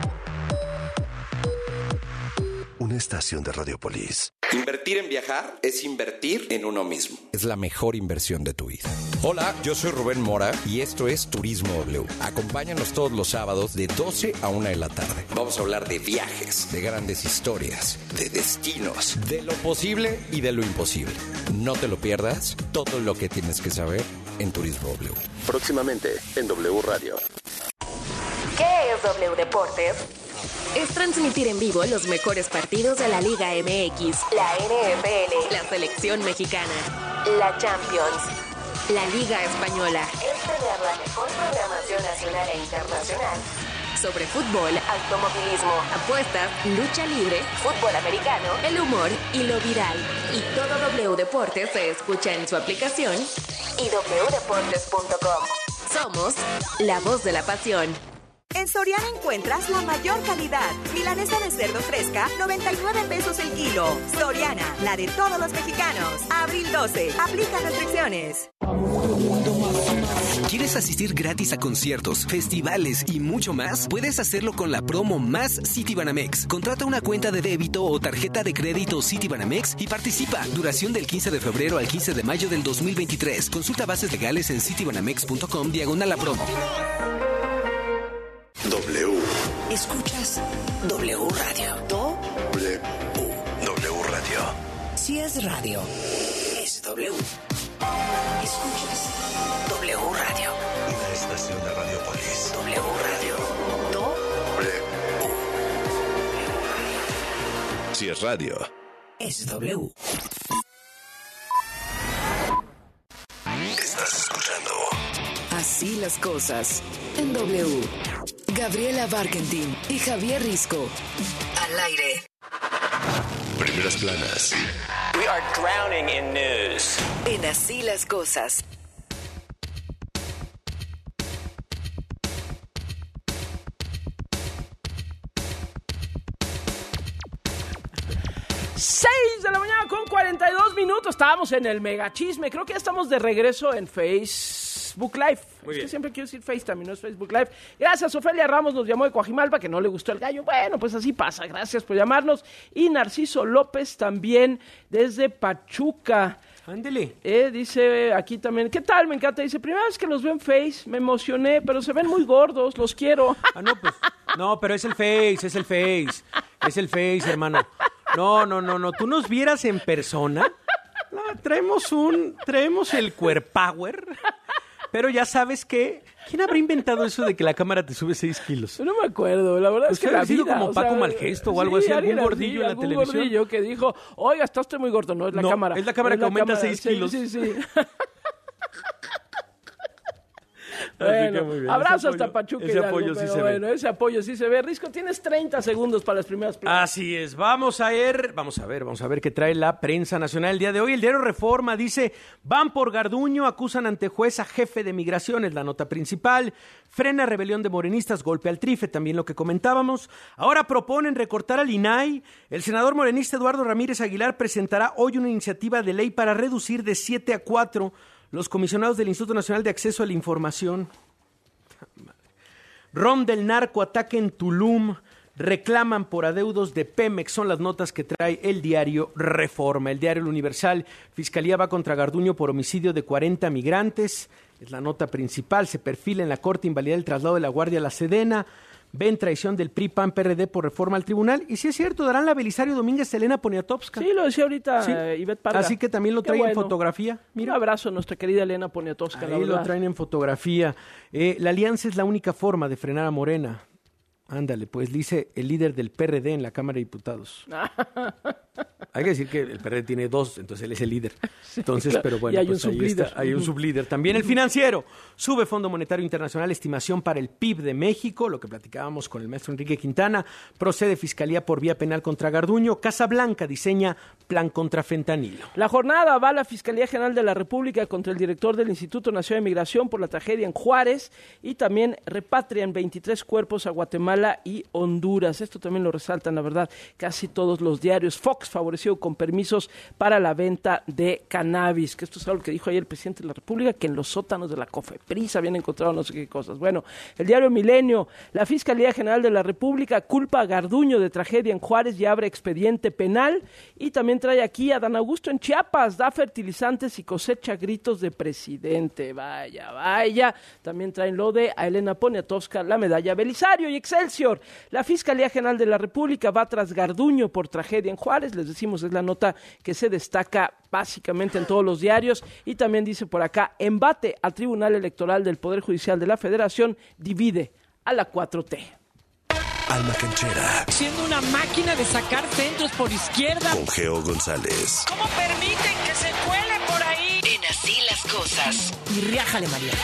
Una estación de Radiopolis. Invertir en viajar es invertir en uno mismo. Es la mejor inversión de tu vida. Hola, yo soy Rubén Mora y esto es Turismo W. Acompáñanos todos los sábados de 12 a 1 de la tarde. Vamos a hablar de viajes, de grandes historias, de destinos, de lo posible y de lo imposible. No te lo pierdas, todo lo que tienes que saber en Turismo W. Próximamente en W Radio. ¿Qué es W Deportes? Es transmitir en vivo los mejores partidos de la Liga MX, la NFL, la selección mexicana, la Champions, la Liga Española. Es tener la mejor programación nacional e internacional sobre fútbol, automovilismo, apuestas, lucha libre, fútbol americano, el humor y lo viral. Y todo W Deportes se escucha en su aplicación y wdeportes.com. Somos la voz de la pasión. En Soriana encuentras la mayor calidad. Milanesa de cerdo fresca, 99 pesos el kilo. Soriana, la de todos los mexicanos. Abril 12. Aplica restricciones. ¿Quieres asistir gratis a conciertos, festivales y mucho más? Puedes hacerlo con la promo Más Citibanamex. Contrata una cuenta de débito o tarjeta de crédito Citibanamex y participa. Duración del 15 de febrero al 15 de mayo del 2023. Consulta bases legales en citibanamex.com/la promo. W. Escuchas W Radio. W Radio. Si es radio, es W. Escuchas W Radio. Una estación de Radiopolis. W Radio. Si es radio, es W. Estás escuchando Así las cosas en W. Gabriela Barkentin y Javier Risco. Al aire. Primeras planas. We are drowning in news. En Así las cosas. De la mañana con 42 minutos. Estábamos en el mega chisme. Creo que ya estamos de regreso en Facebook Facebook Live. Es que siempre quiero decir FaceTime, no es Facebook Live. Gracias, Ofelia Ramos nos llamó de Coajimalpa, que no le gustó el gallo. Bueno, pues así pasa, gracias por llamarnos. Y Narciso López también desde Pachuca. Ándele. Dice aquí también, ¿qué tal? Me encanta. Dice, primera vez que los veo en Face, me emocioné, pero se ven muy gordos, los quiero. No, pues, no, pero es el Face. Es el Face, hermano. No, tú nos vieras en persona. No, traemos el Queerpower. Pero ya sabes que, ¿quién habrá inventado eso de que la cámara te sube 6 kilos? No me acuerdo, la verdad pues es que la sido vida, como Paco Malgesto o algo así, algún gordillo en la televisión. Algún gordillo que dijo, oiga, está usted muy gordo, no, es la cámara. Es la cámara que aumenta 6 kilos. Sí. Bueno, abrazo hasta Pachuca. Ese apoyo sí se ve. Ese apoyo sí se ve. Risco, tienes 30 segundos para las primeras plazas. Así es. Vamos a ver qué trae la prensa nacional el día de hoy. El diario Reforma dice, van por Garduño, acusan ante juez a jefe de migraciones, la nota principal. Frena rebelión de morenistas, golpe al trife, también lo que comentábamos. Ahora proponen recortar al INAI. El senador morenista Eduardo Ramírez Aguilar presentará hoy una iniciativa de ley para reducir de 7 a 4 los comisionados del Instituto Nacional de Acceso a la Información. Ron del narco, ataque en Tulum. Reclaman por adeudos de Pemex. Son las notas que trae el diario Reforma. El diario El Universal. Fiscalía va contra Garduño por homicidio de 40 migrantes. Es la nota principal. Se perfila en la Corte invalidar el traslado de la Guardia a la Sedena. Ven traición del PRI, PAN, PRD por reforma al tribunal. Y si es cierto, darán la Belisario Domínguez a Elena Poniatowska. Sí, lo decía ahorita Ivette Parga. Así que también lo traen en fotografía. Mira, un abrazo a nuestra querida Elena Poniatowska. Ahí lo traen en fotografía. La alianza es la única forma de frenar a Morena. Ándale, pues dice el líder del PRD en la Cámara de Diputados. Hay que decir que el PRD tiene 2, entonces él es el líder. Entonces, pero bueno, y hay pues un sublíder. Hay un sublíder. También el Financiero. Sube Fondo Monetario Internacional estimación para el PIB de México, lo que platicábamos con el maestro Enrique Quintana. Procede Fiscalía por vía penal contra Garduño. Casa Blanca diseña plan contra fentanilo. La jornada va a la Fiscalía General de la República contra el director del Instituto Nacional de Migración por la tragedia en Juárez y también repatrian 23 cuerpos a Guatemala y Honduras. Esto también lo resaltan, la verdad, casi todos los diarios. Fox favorecido con permisos para la venta de cannabis, que esto es algo que dijo ayer el presidente de la República, que en los sótanos de la COFEPRIS habían encontrado no sé qué cosas. Bueno, el diario Milenio, la Fiscalía General de la República culpa a Garduño de tragedia en Juárez y abre expediente penal, y también trae aquí a Dan Augusto en Chiapas, da fertilizantes y cosecha gritos de presidente. Vaya. También traen lo de a Elena Poniatowska, la medalla Belisario. Y Excelsior, la Fiscalía General de la República va tras Garduño por tragedia en Juárez. Les decimos, es la nota que se destaca básicamente en todos los diarios. Y también dice por acá, embate al Tribunal Electoral del Poder Judicial de la Federación divide a la 4T. Alma Canchera. Siendo una máquina de sacar centros por izquierda. Con Geo González. ¿Cómo permiten que se cuele por ahí? En Así las Cosas. Y riájale, María.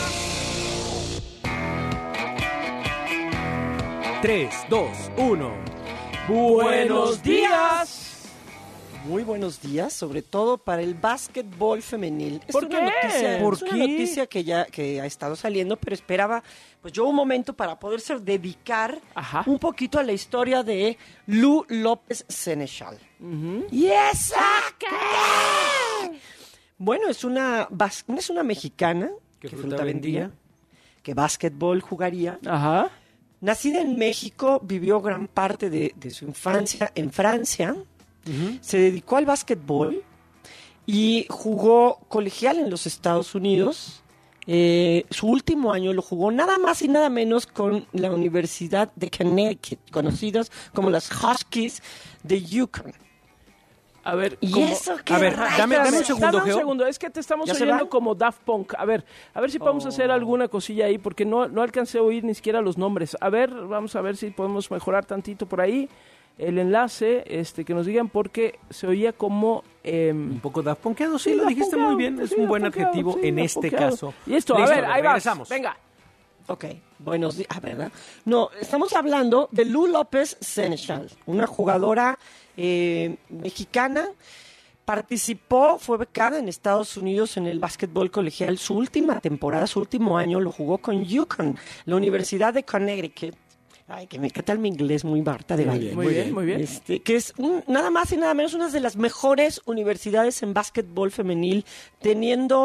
3, 2, 1. ¡Buenos días! Muy buenos días, sobre todo para el básquetbol femenil. ¿Por qué? Es una noticia que ha estado saliendo, pero esperaba pues yo un momento para poderse dedicar un poquito a la historia de Lu López Sénéchal. ¿Y esa qué? Bueno, es una mexicana que fruta vendía, que básquetbol jugaría. Ajá. Nacida en México, vivió gran parte de su infancia en Francia. Se dedicó al básquetbol y jugó colegial en los Estados Unidos. Su último año lo jugó nada más y nada menos con la Universidad de Connecticut, conocidos como las Huskies de Yukon. A ver, ¿y eso qué? A ver, dame un segundo, Dame un segundo, es que te estamos oyendo como Daft Punk. A ver si podemos hacer alguna cosilla ahí, porque no alcancé a oír ni siquiera los nombres. A ver, vamos a ver si podemos mejorar tantito por ahí el enlace, que nos digan, porque se oía como un poco Daft Punkeado, sí, lo dijiste muy bien, es un buen adjetivo en este caso. Y esto, listo, a ver, ahí regresamos. Venga. Ok, buenos días, ¿verdad? No, estamos hablando de Lu López Sénéchal, una jugadora mexicana. Participó, fue becada en Estados Unidos en el básquetbol colegial. Su última temporada, su último año, lo jugó con Yukon, la Universidad de Connecticut. Ay, que me encanta mi inglés, muy Marta de Valle. Muy bien. Que es nada más y nada menos una de las mejores universidades en básquetbol femenil, teniendo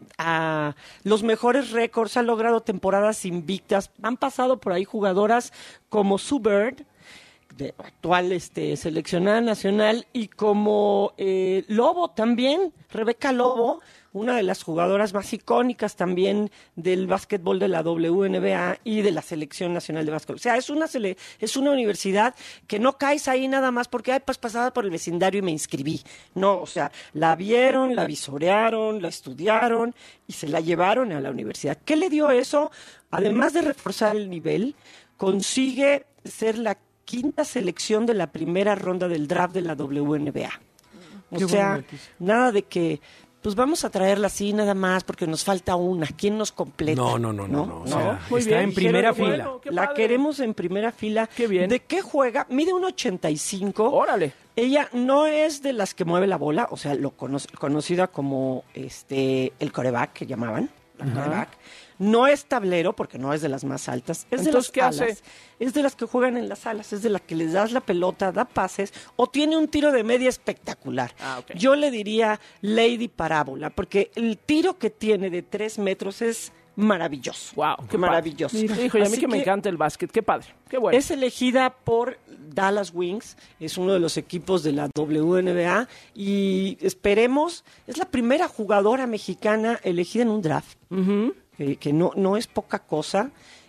a los mejores récords, ha logrado temporadas invictas. Han pasado por ahí jugadoras como Sue Bird, de actual seleccionada nacional, y como Lobo también, Rebeca Lobo, una de las jugadoras más icónicas también del básquetbol de la WNBA y de la Selección Nacional de Básquetbol. O sea, es una universidad que no caes ahí nada más porque pues pasaba por el vecindario y me inscribí. No, o sea, la vieron, la visorearon, la estudiaron y se la llevaron a la universidad. ¿Qué le dio eso? Además de reforzar el nivel, consigue ser la quinta selección de la primera ronda del draft de la WNBA. O sea, nada de que pues vamos a traerla así nada más porque nos falta una. ¿Quién nos completa? No. O sea, está en primera fila. Bueno, la queremos en primera fila. Qué bien. ¿De qué juega? Mide 1.85. Órale. Ella no es de las que mueve la bola, o sea, conocida como el quarterback que llamaban, la quarterback. No es tablero porque no es de las más altas. Es de las ¿qué alas. hace? Es de las que juegan en las alas. Es de las que les das la pelota, da pases o tiene un tiro de media espectacular. Okay. Yo le diría Lady Parábola porque el tiro que tiene de 3 metros es maravilloso. Wow, qué maravilloso. Hijo, y a mí que me encanta el básquet. Qué padre. Qué bueno. Es elegida por Dallas Wings, es uno de los equipos de la WNBA y esperemos, es la primera jugadora mexicana elegida en un draft. Que no es poca cosa.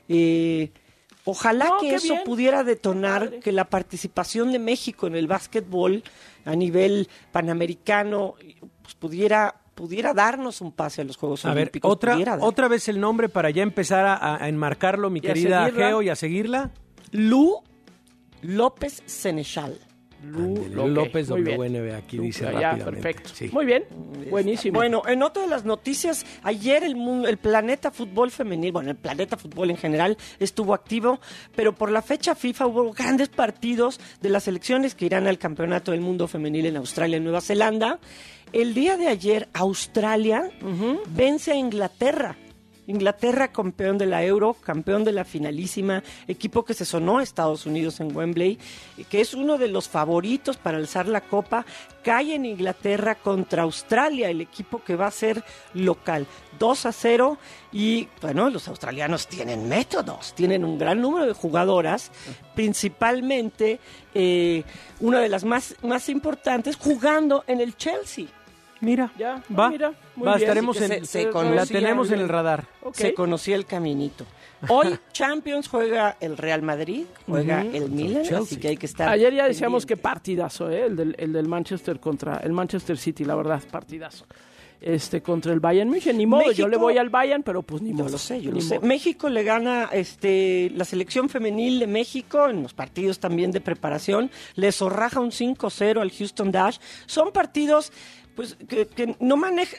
Ojalá que eso pudiera detonar que la participación de México en el básquetbol a nivel panamericano pues, pudiera darnos un pase a los Juegos Olímpicos. Otra vez el nombre para ya empezar a enmarcarlo, mi querida Geo, y a seguirla. Lu López Senechal. López WNBA, aquí dice rápidamente. Perfecto. Sí. Muy bien, buenísimo. Bueno, en otra de las noticias, ayer el Planeta Fútbol Femenil, bueno, el Planeta Fútbol en general estuvo activo, pero por la fecha FIFA hubo grandes partidos de las selecciones que irán al Campeonato del Mundo Femenil en Australia y Nueva Zelanda. El día de ayer, Australia vence a Inglaterra. Inglaterra, campeón de la Euro, campeón de la finalísima, equipo que se sonó a Estados Unidos en Wembley, que es uno de los favoritos para alzar la copa, cae en Inglaterra contra Australia, el equipo que va a ser local, 2-0, y bueno, los australianos tienen métodos, tienen un gran número de jugadoras, principalmente una de las más importantes jugando en el Chelsea. Mira, ya, va, muy va, bien. estaremos la tenemos en el radar. Okay. Se conocía el caminito. Hoy Champions juega el Real Madrid, juega el Milan, así que hay que estar. Ayer ya decíamos que partidazo, el del Manchester contra el Manchester City, la verdad, partidazo. Contra el Bayern München, ni modo, México, yo le voy al Bayern, pero pues ni modo. Yo lo sé. México le gana la selección femenil de México en los partidos también de preparación, le zorraja un 5-0 al Houston Dash. Son partidos pues que no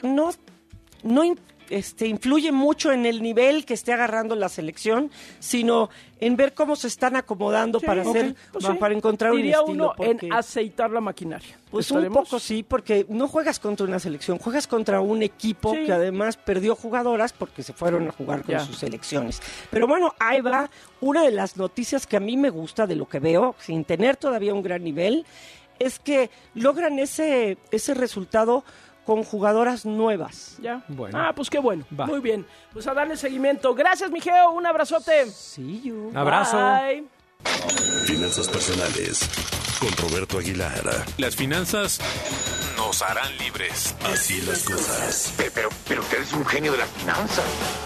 influye mucho en el nivel que esté agarrando la selección, sino en ver cómo se están acomodando para para encontrar un estilo. Diría uno en aceitar la maquinaria. Pues un poco sí, porque no juegas contra una selección, juegas contra un equipo que además perdió jugadoras porque se fueron a jugar con sus selecciones. Pero bueno, ahí va una de las noticias que a mí me gusta de lo que veo, sin tener todavía un gran nivel, es que logran ese resultado con jugadoras nuevas. Ya. Bueno. Pues qué bueno. Va. Muy bien. Pues a darle seguimiento. Gracias, mi Geo. Un abrazote. Sí, un abrazo. Bye. Finanzas personales con Roberto Aguilar. Las finanzas nos harán libres. Así las cosas. Pero usted es un genio de las finanzas.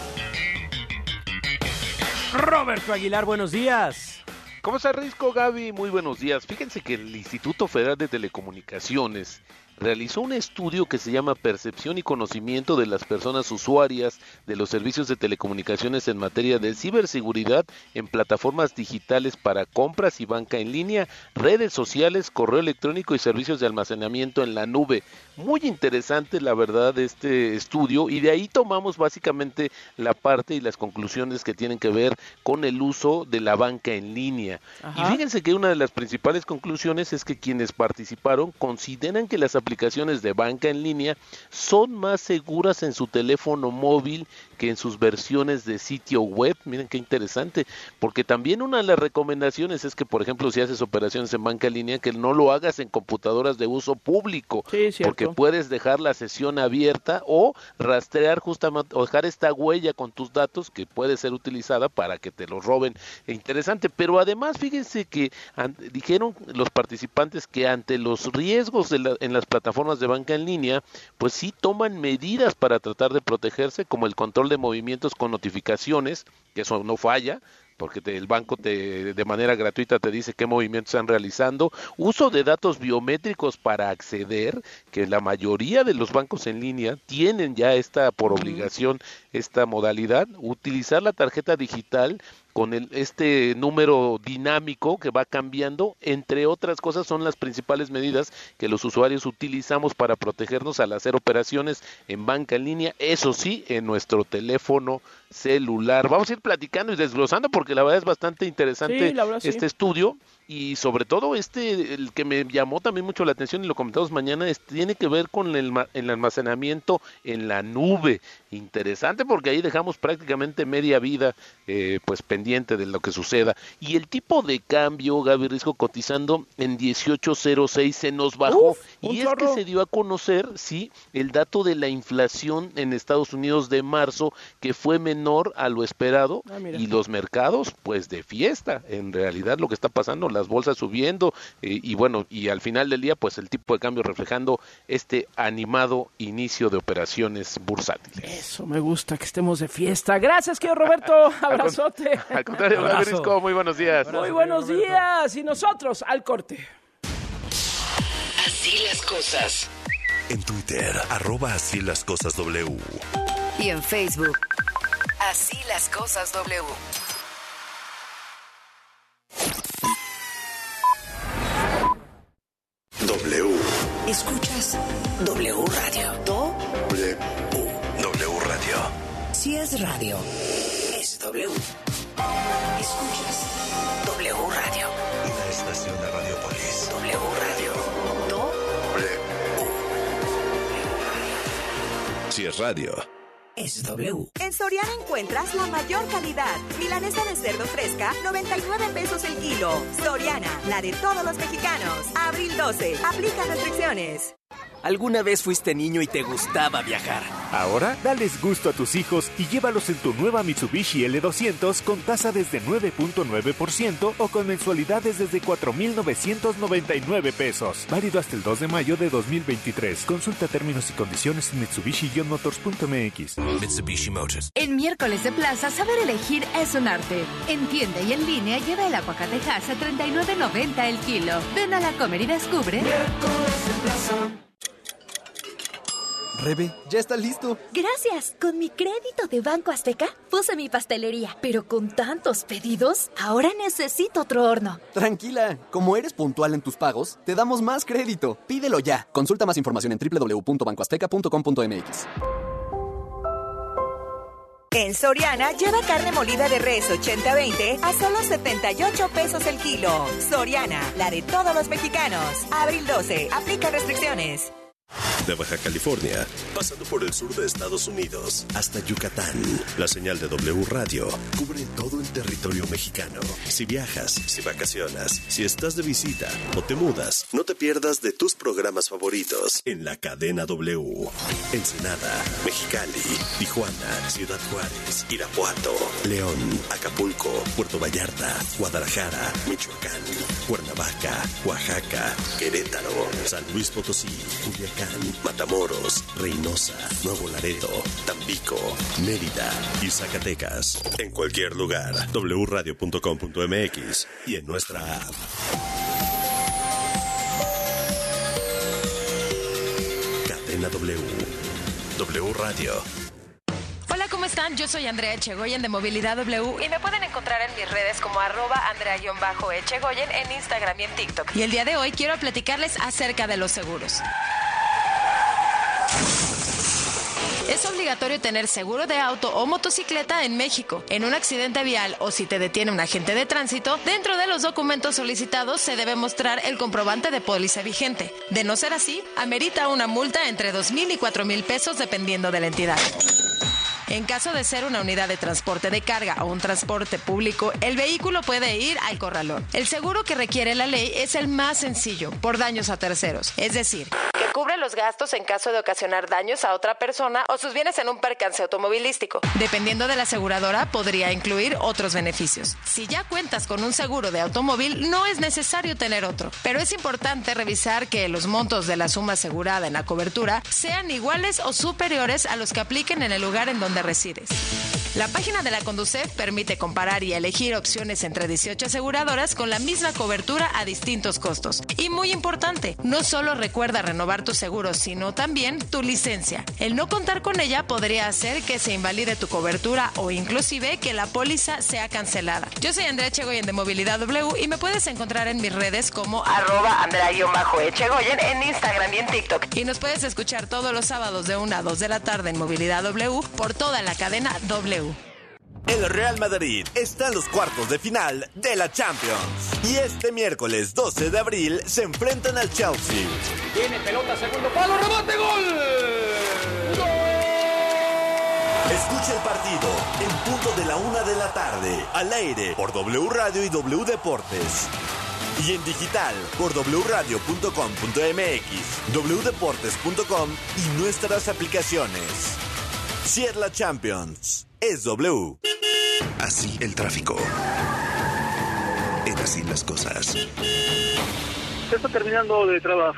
Roberto Aguilar, buenos días. ¿Cómo está, Risco, Gaby? Muy buenos días. Fíjense que el Instituto Federal de Telecomunicaciones realizó un estudio que se llama Percepción y Conocimiento de las Personas Usuarias de los Servicios de Telecomunicaciones en materia de ciberseguridad en plataformas digitales para compras y banca en línea, redes sociales, correo electrónico y servicios de almacenamiento en la nube. Muy interesante, la verdad, este estudio, y de ahí tomamos básicamente la parte y las conclusiones que tienen que ver con el uso de la banca en línea. Ajá. Y fíjense que una de las principales conclusiones es que quienes participaron consideran que las aplicaciones aplicaciones de banca en línea son más seguras en su teléfono móvil que en sus versiones de sitio web. Miren qué interesante, porque también una de las recomendaciones es que, por ejemplo, si haces operaciones en banca en línea, que no lo hagas en computadoras de uso público, porque puedes dejar la sesión abierta o rastrear justamente, o dejar esta huella con tus datos que puede ser utilizada para que te lo roben. Interesante, pero además fíjense que dijeron los participantes que ante los riesgos en las plataformas de banca en línea, pues sí toman medidas para tratar de protegerse, como el control de movimientos con notificaciones, que eso no falla, porque el banco de manera gratuita te dice qué movimientos están realizando, uso de datos biométricos para acceder, que la mayoría de los bancos en línea tienen ya por obligación esta modalidad, utilizar la tarjeta digital con este número dinámico que va cambiando, entre otras cosas, son las principales medidas que los usuarios utilizamos para protegernos al hacer operaciones en banca en línea, eso sí, en nuestro teléfono celular. Vamos a ir platicando y desglosando porque la verdad es bastante interesante este estudio, y sobre todo el que me llamó también mucho la atención y lo comentamos mañana, tiene que ver con el almacenamiento en la nube. Interesante, porque ahí dejamos prácticamente media vida pues pendiente de lo que suceda. Y el tipo de cambio, Gaby Risco, cotizando en 18.06, se nos bajó. Y es que se dio a conocer, el dato de la inflación en Estados Unidos de marzo, que fue menor a lo esperado, y los mercados pues de fiesta. En realidad lo que está pasando, las bolsas subiendo, y bueno, y al final del día pues el tipo de cambio reflejando este animado inicio de operaciones bursátiles. Eso, me gusta que estemos de fiesta. Gracias, querido Roberto. Abrazote. Al contrario, Gaby Risco, muy buenos días. Muy buenos días. Y nosotros, al corte. Así las cosas. En Twitter, @así las cosas W. Y en Facebook, Así las cosas W. W. Escuchas W Radio. W. W Radio. Si es radio, es W. Escuchas W Radio. Una estación de Radiopolis. W Radio. W. Si es radio, es W. En Soriana encuentras la mayor calidad. Milanesa de cerdo fresca, 99 pesos el kilo. Soriana, la de todos los mexicanos. Abril 12, aplica restricciones. ¿Alguna vez fuiste niño y te gustaba viajar? Ahora, dales gusto a tus hijos y llévalos en tu nueva Mitsubishi L200 con tasa desde 9.9% o con mensualidades desde 4,999 pesos. Válido hasta el 2 de mayo de 2023. Consulta términos y condiciones en Mitsubishi-motors.mx. Mitsubishi Motors. En miércoles de plaza, saber elegir es un arte. En tienda y en línea, lleva el aguacatejas a $39.90 el kilo. Ven a la Comer y descubre. Miércoles de plaza. Rebe, ya está listo. Gracias. Con mi crédito de Banco Azteca puse mi pastelería. Pero con tantos pedidos, ahora necesito otro horno. Tranquila. Como eres puntual en tus pagos, te damos más crédito. Pídelo ya. Consulta más información en www.bancoazteca.com.mx. En Soriana, lleva carne molida de res 80-20 a solo 78 pesos el kilo. Soriana, la de todos los mexicanos. Abril 12, aplica restricciones. De Baja California, pasando por el sur de Estados Unidos hasta Yucatán, la señal de W Radio cubre todo el territorio mexicano. Si viajas, si vacacionas, si estás de visita o te mudas, no te pierdas de tus programas favoritos en la cadena W. Ensenada, Mexicali, Tijuana, Ciudad Juárez, Irapuato, León, Acapulco, Puerto Vallarta, Guadalajara, Michoacán, Cuernavaca, Oaxaca, Querétaro, San Luis Potosí, Culiacán, Matamoros, Reynosa, Nuevo Laredo, Tampico, Mérida y Zacatecas. En cualquier lugar, wradio.com.mx y en nuestra app. Cadena W. W Radio. Hola, ¿cómo están? Yo soy Andrea Echegoyen de Movilidad W y me pueden encontrar en mis redes como @Andrea_Echegoyen en Instagram y en TikTok. Y el día de hoy quiero platicarles acerca de los seguros. Es obligatorio tener seguro de auto o motocicleta en México. En un accidente vial o si te detiene un agente de tránsito, dentro de los documentos solicitados se debe mostrar el comprobante de póliza vigente. De no ser así, amerita una multa entre 2,000 y 4,000 pesos dependiendo de la entidad. En caso de ser una unidad de transporte de carga o un transporte público, el vehículo puede ir al corralón. El seguro que requiere la ley es el más sencillo, por daños a terceros. Es decir, que cubre los gastos en caso de ocasionar daños a otra persona o sus bienes en un percance automovilístico. Dependiendo de la aseguradora, podría incluir otros beneficios. Si ya cuentas con un seguro de automóvil, no es necesario tener otro. Pero es importante revisar que los montos de la suma asegurada en la cobertura sean iguales o superiores a los que apliquen en el lugar en donde resides. La página de la Conducef permite comparar y elegir opciones entre 18 aseguradoras con la misma cobertura a distintos costos. Y muy importante, no solo recuerda renovar tu seguro, sino también tu licencia. El no contar con ella podría hacer que se invalide tu cobertura o inclusive que la póliza sea cancelada. Yo soy Andrea Echegoyen de Movilidad W y me puedes encontrar en mis redes como @Andrea_Echegoyen en Instagram y en TikTok. Y nos puedes escuchar todos los sábados de 1 a 2 de la tarde en Movilidad W por toda la cadena W. El Real Madrid está en los cuartos de final de la Champions. Y este miércoles 12 de abril se enfrentan al Chelsea. Tiene pelota, segundo palo, rebote, gol. Escucha el partido en punto de la 1 de la tarde, al aire por W Radio y W Deportes. Y en digital por wradio.com.mx, wdeportes.com y nuestras aplicaciones. Si es la Champions, es W. Así el tráfico. En Así las cosas. Se está terminando de trabajar.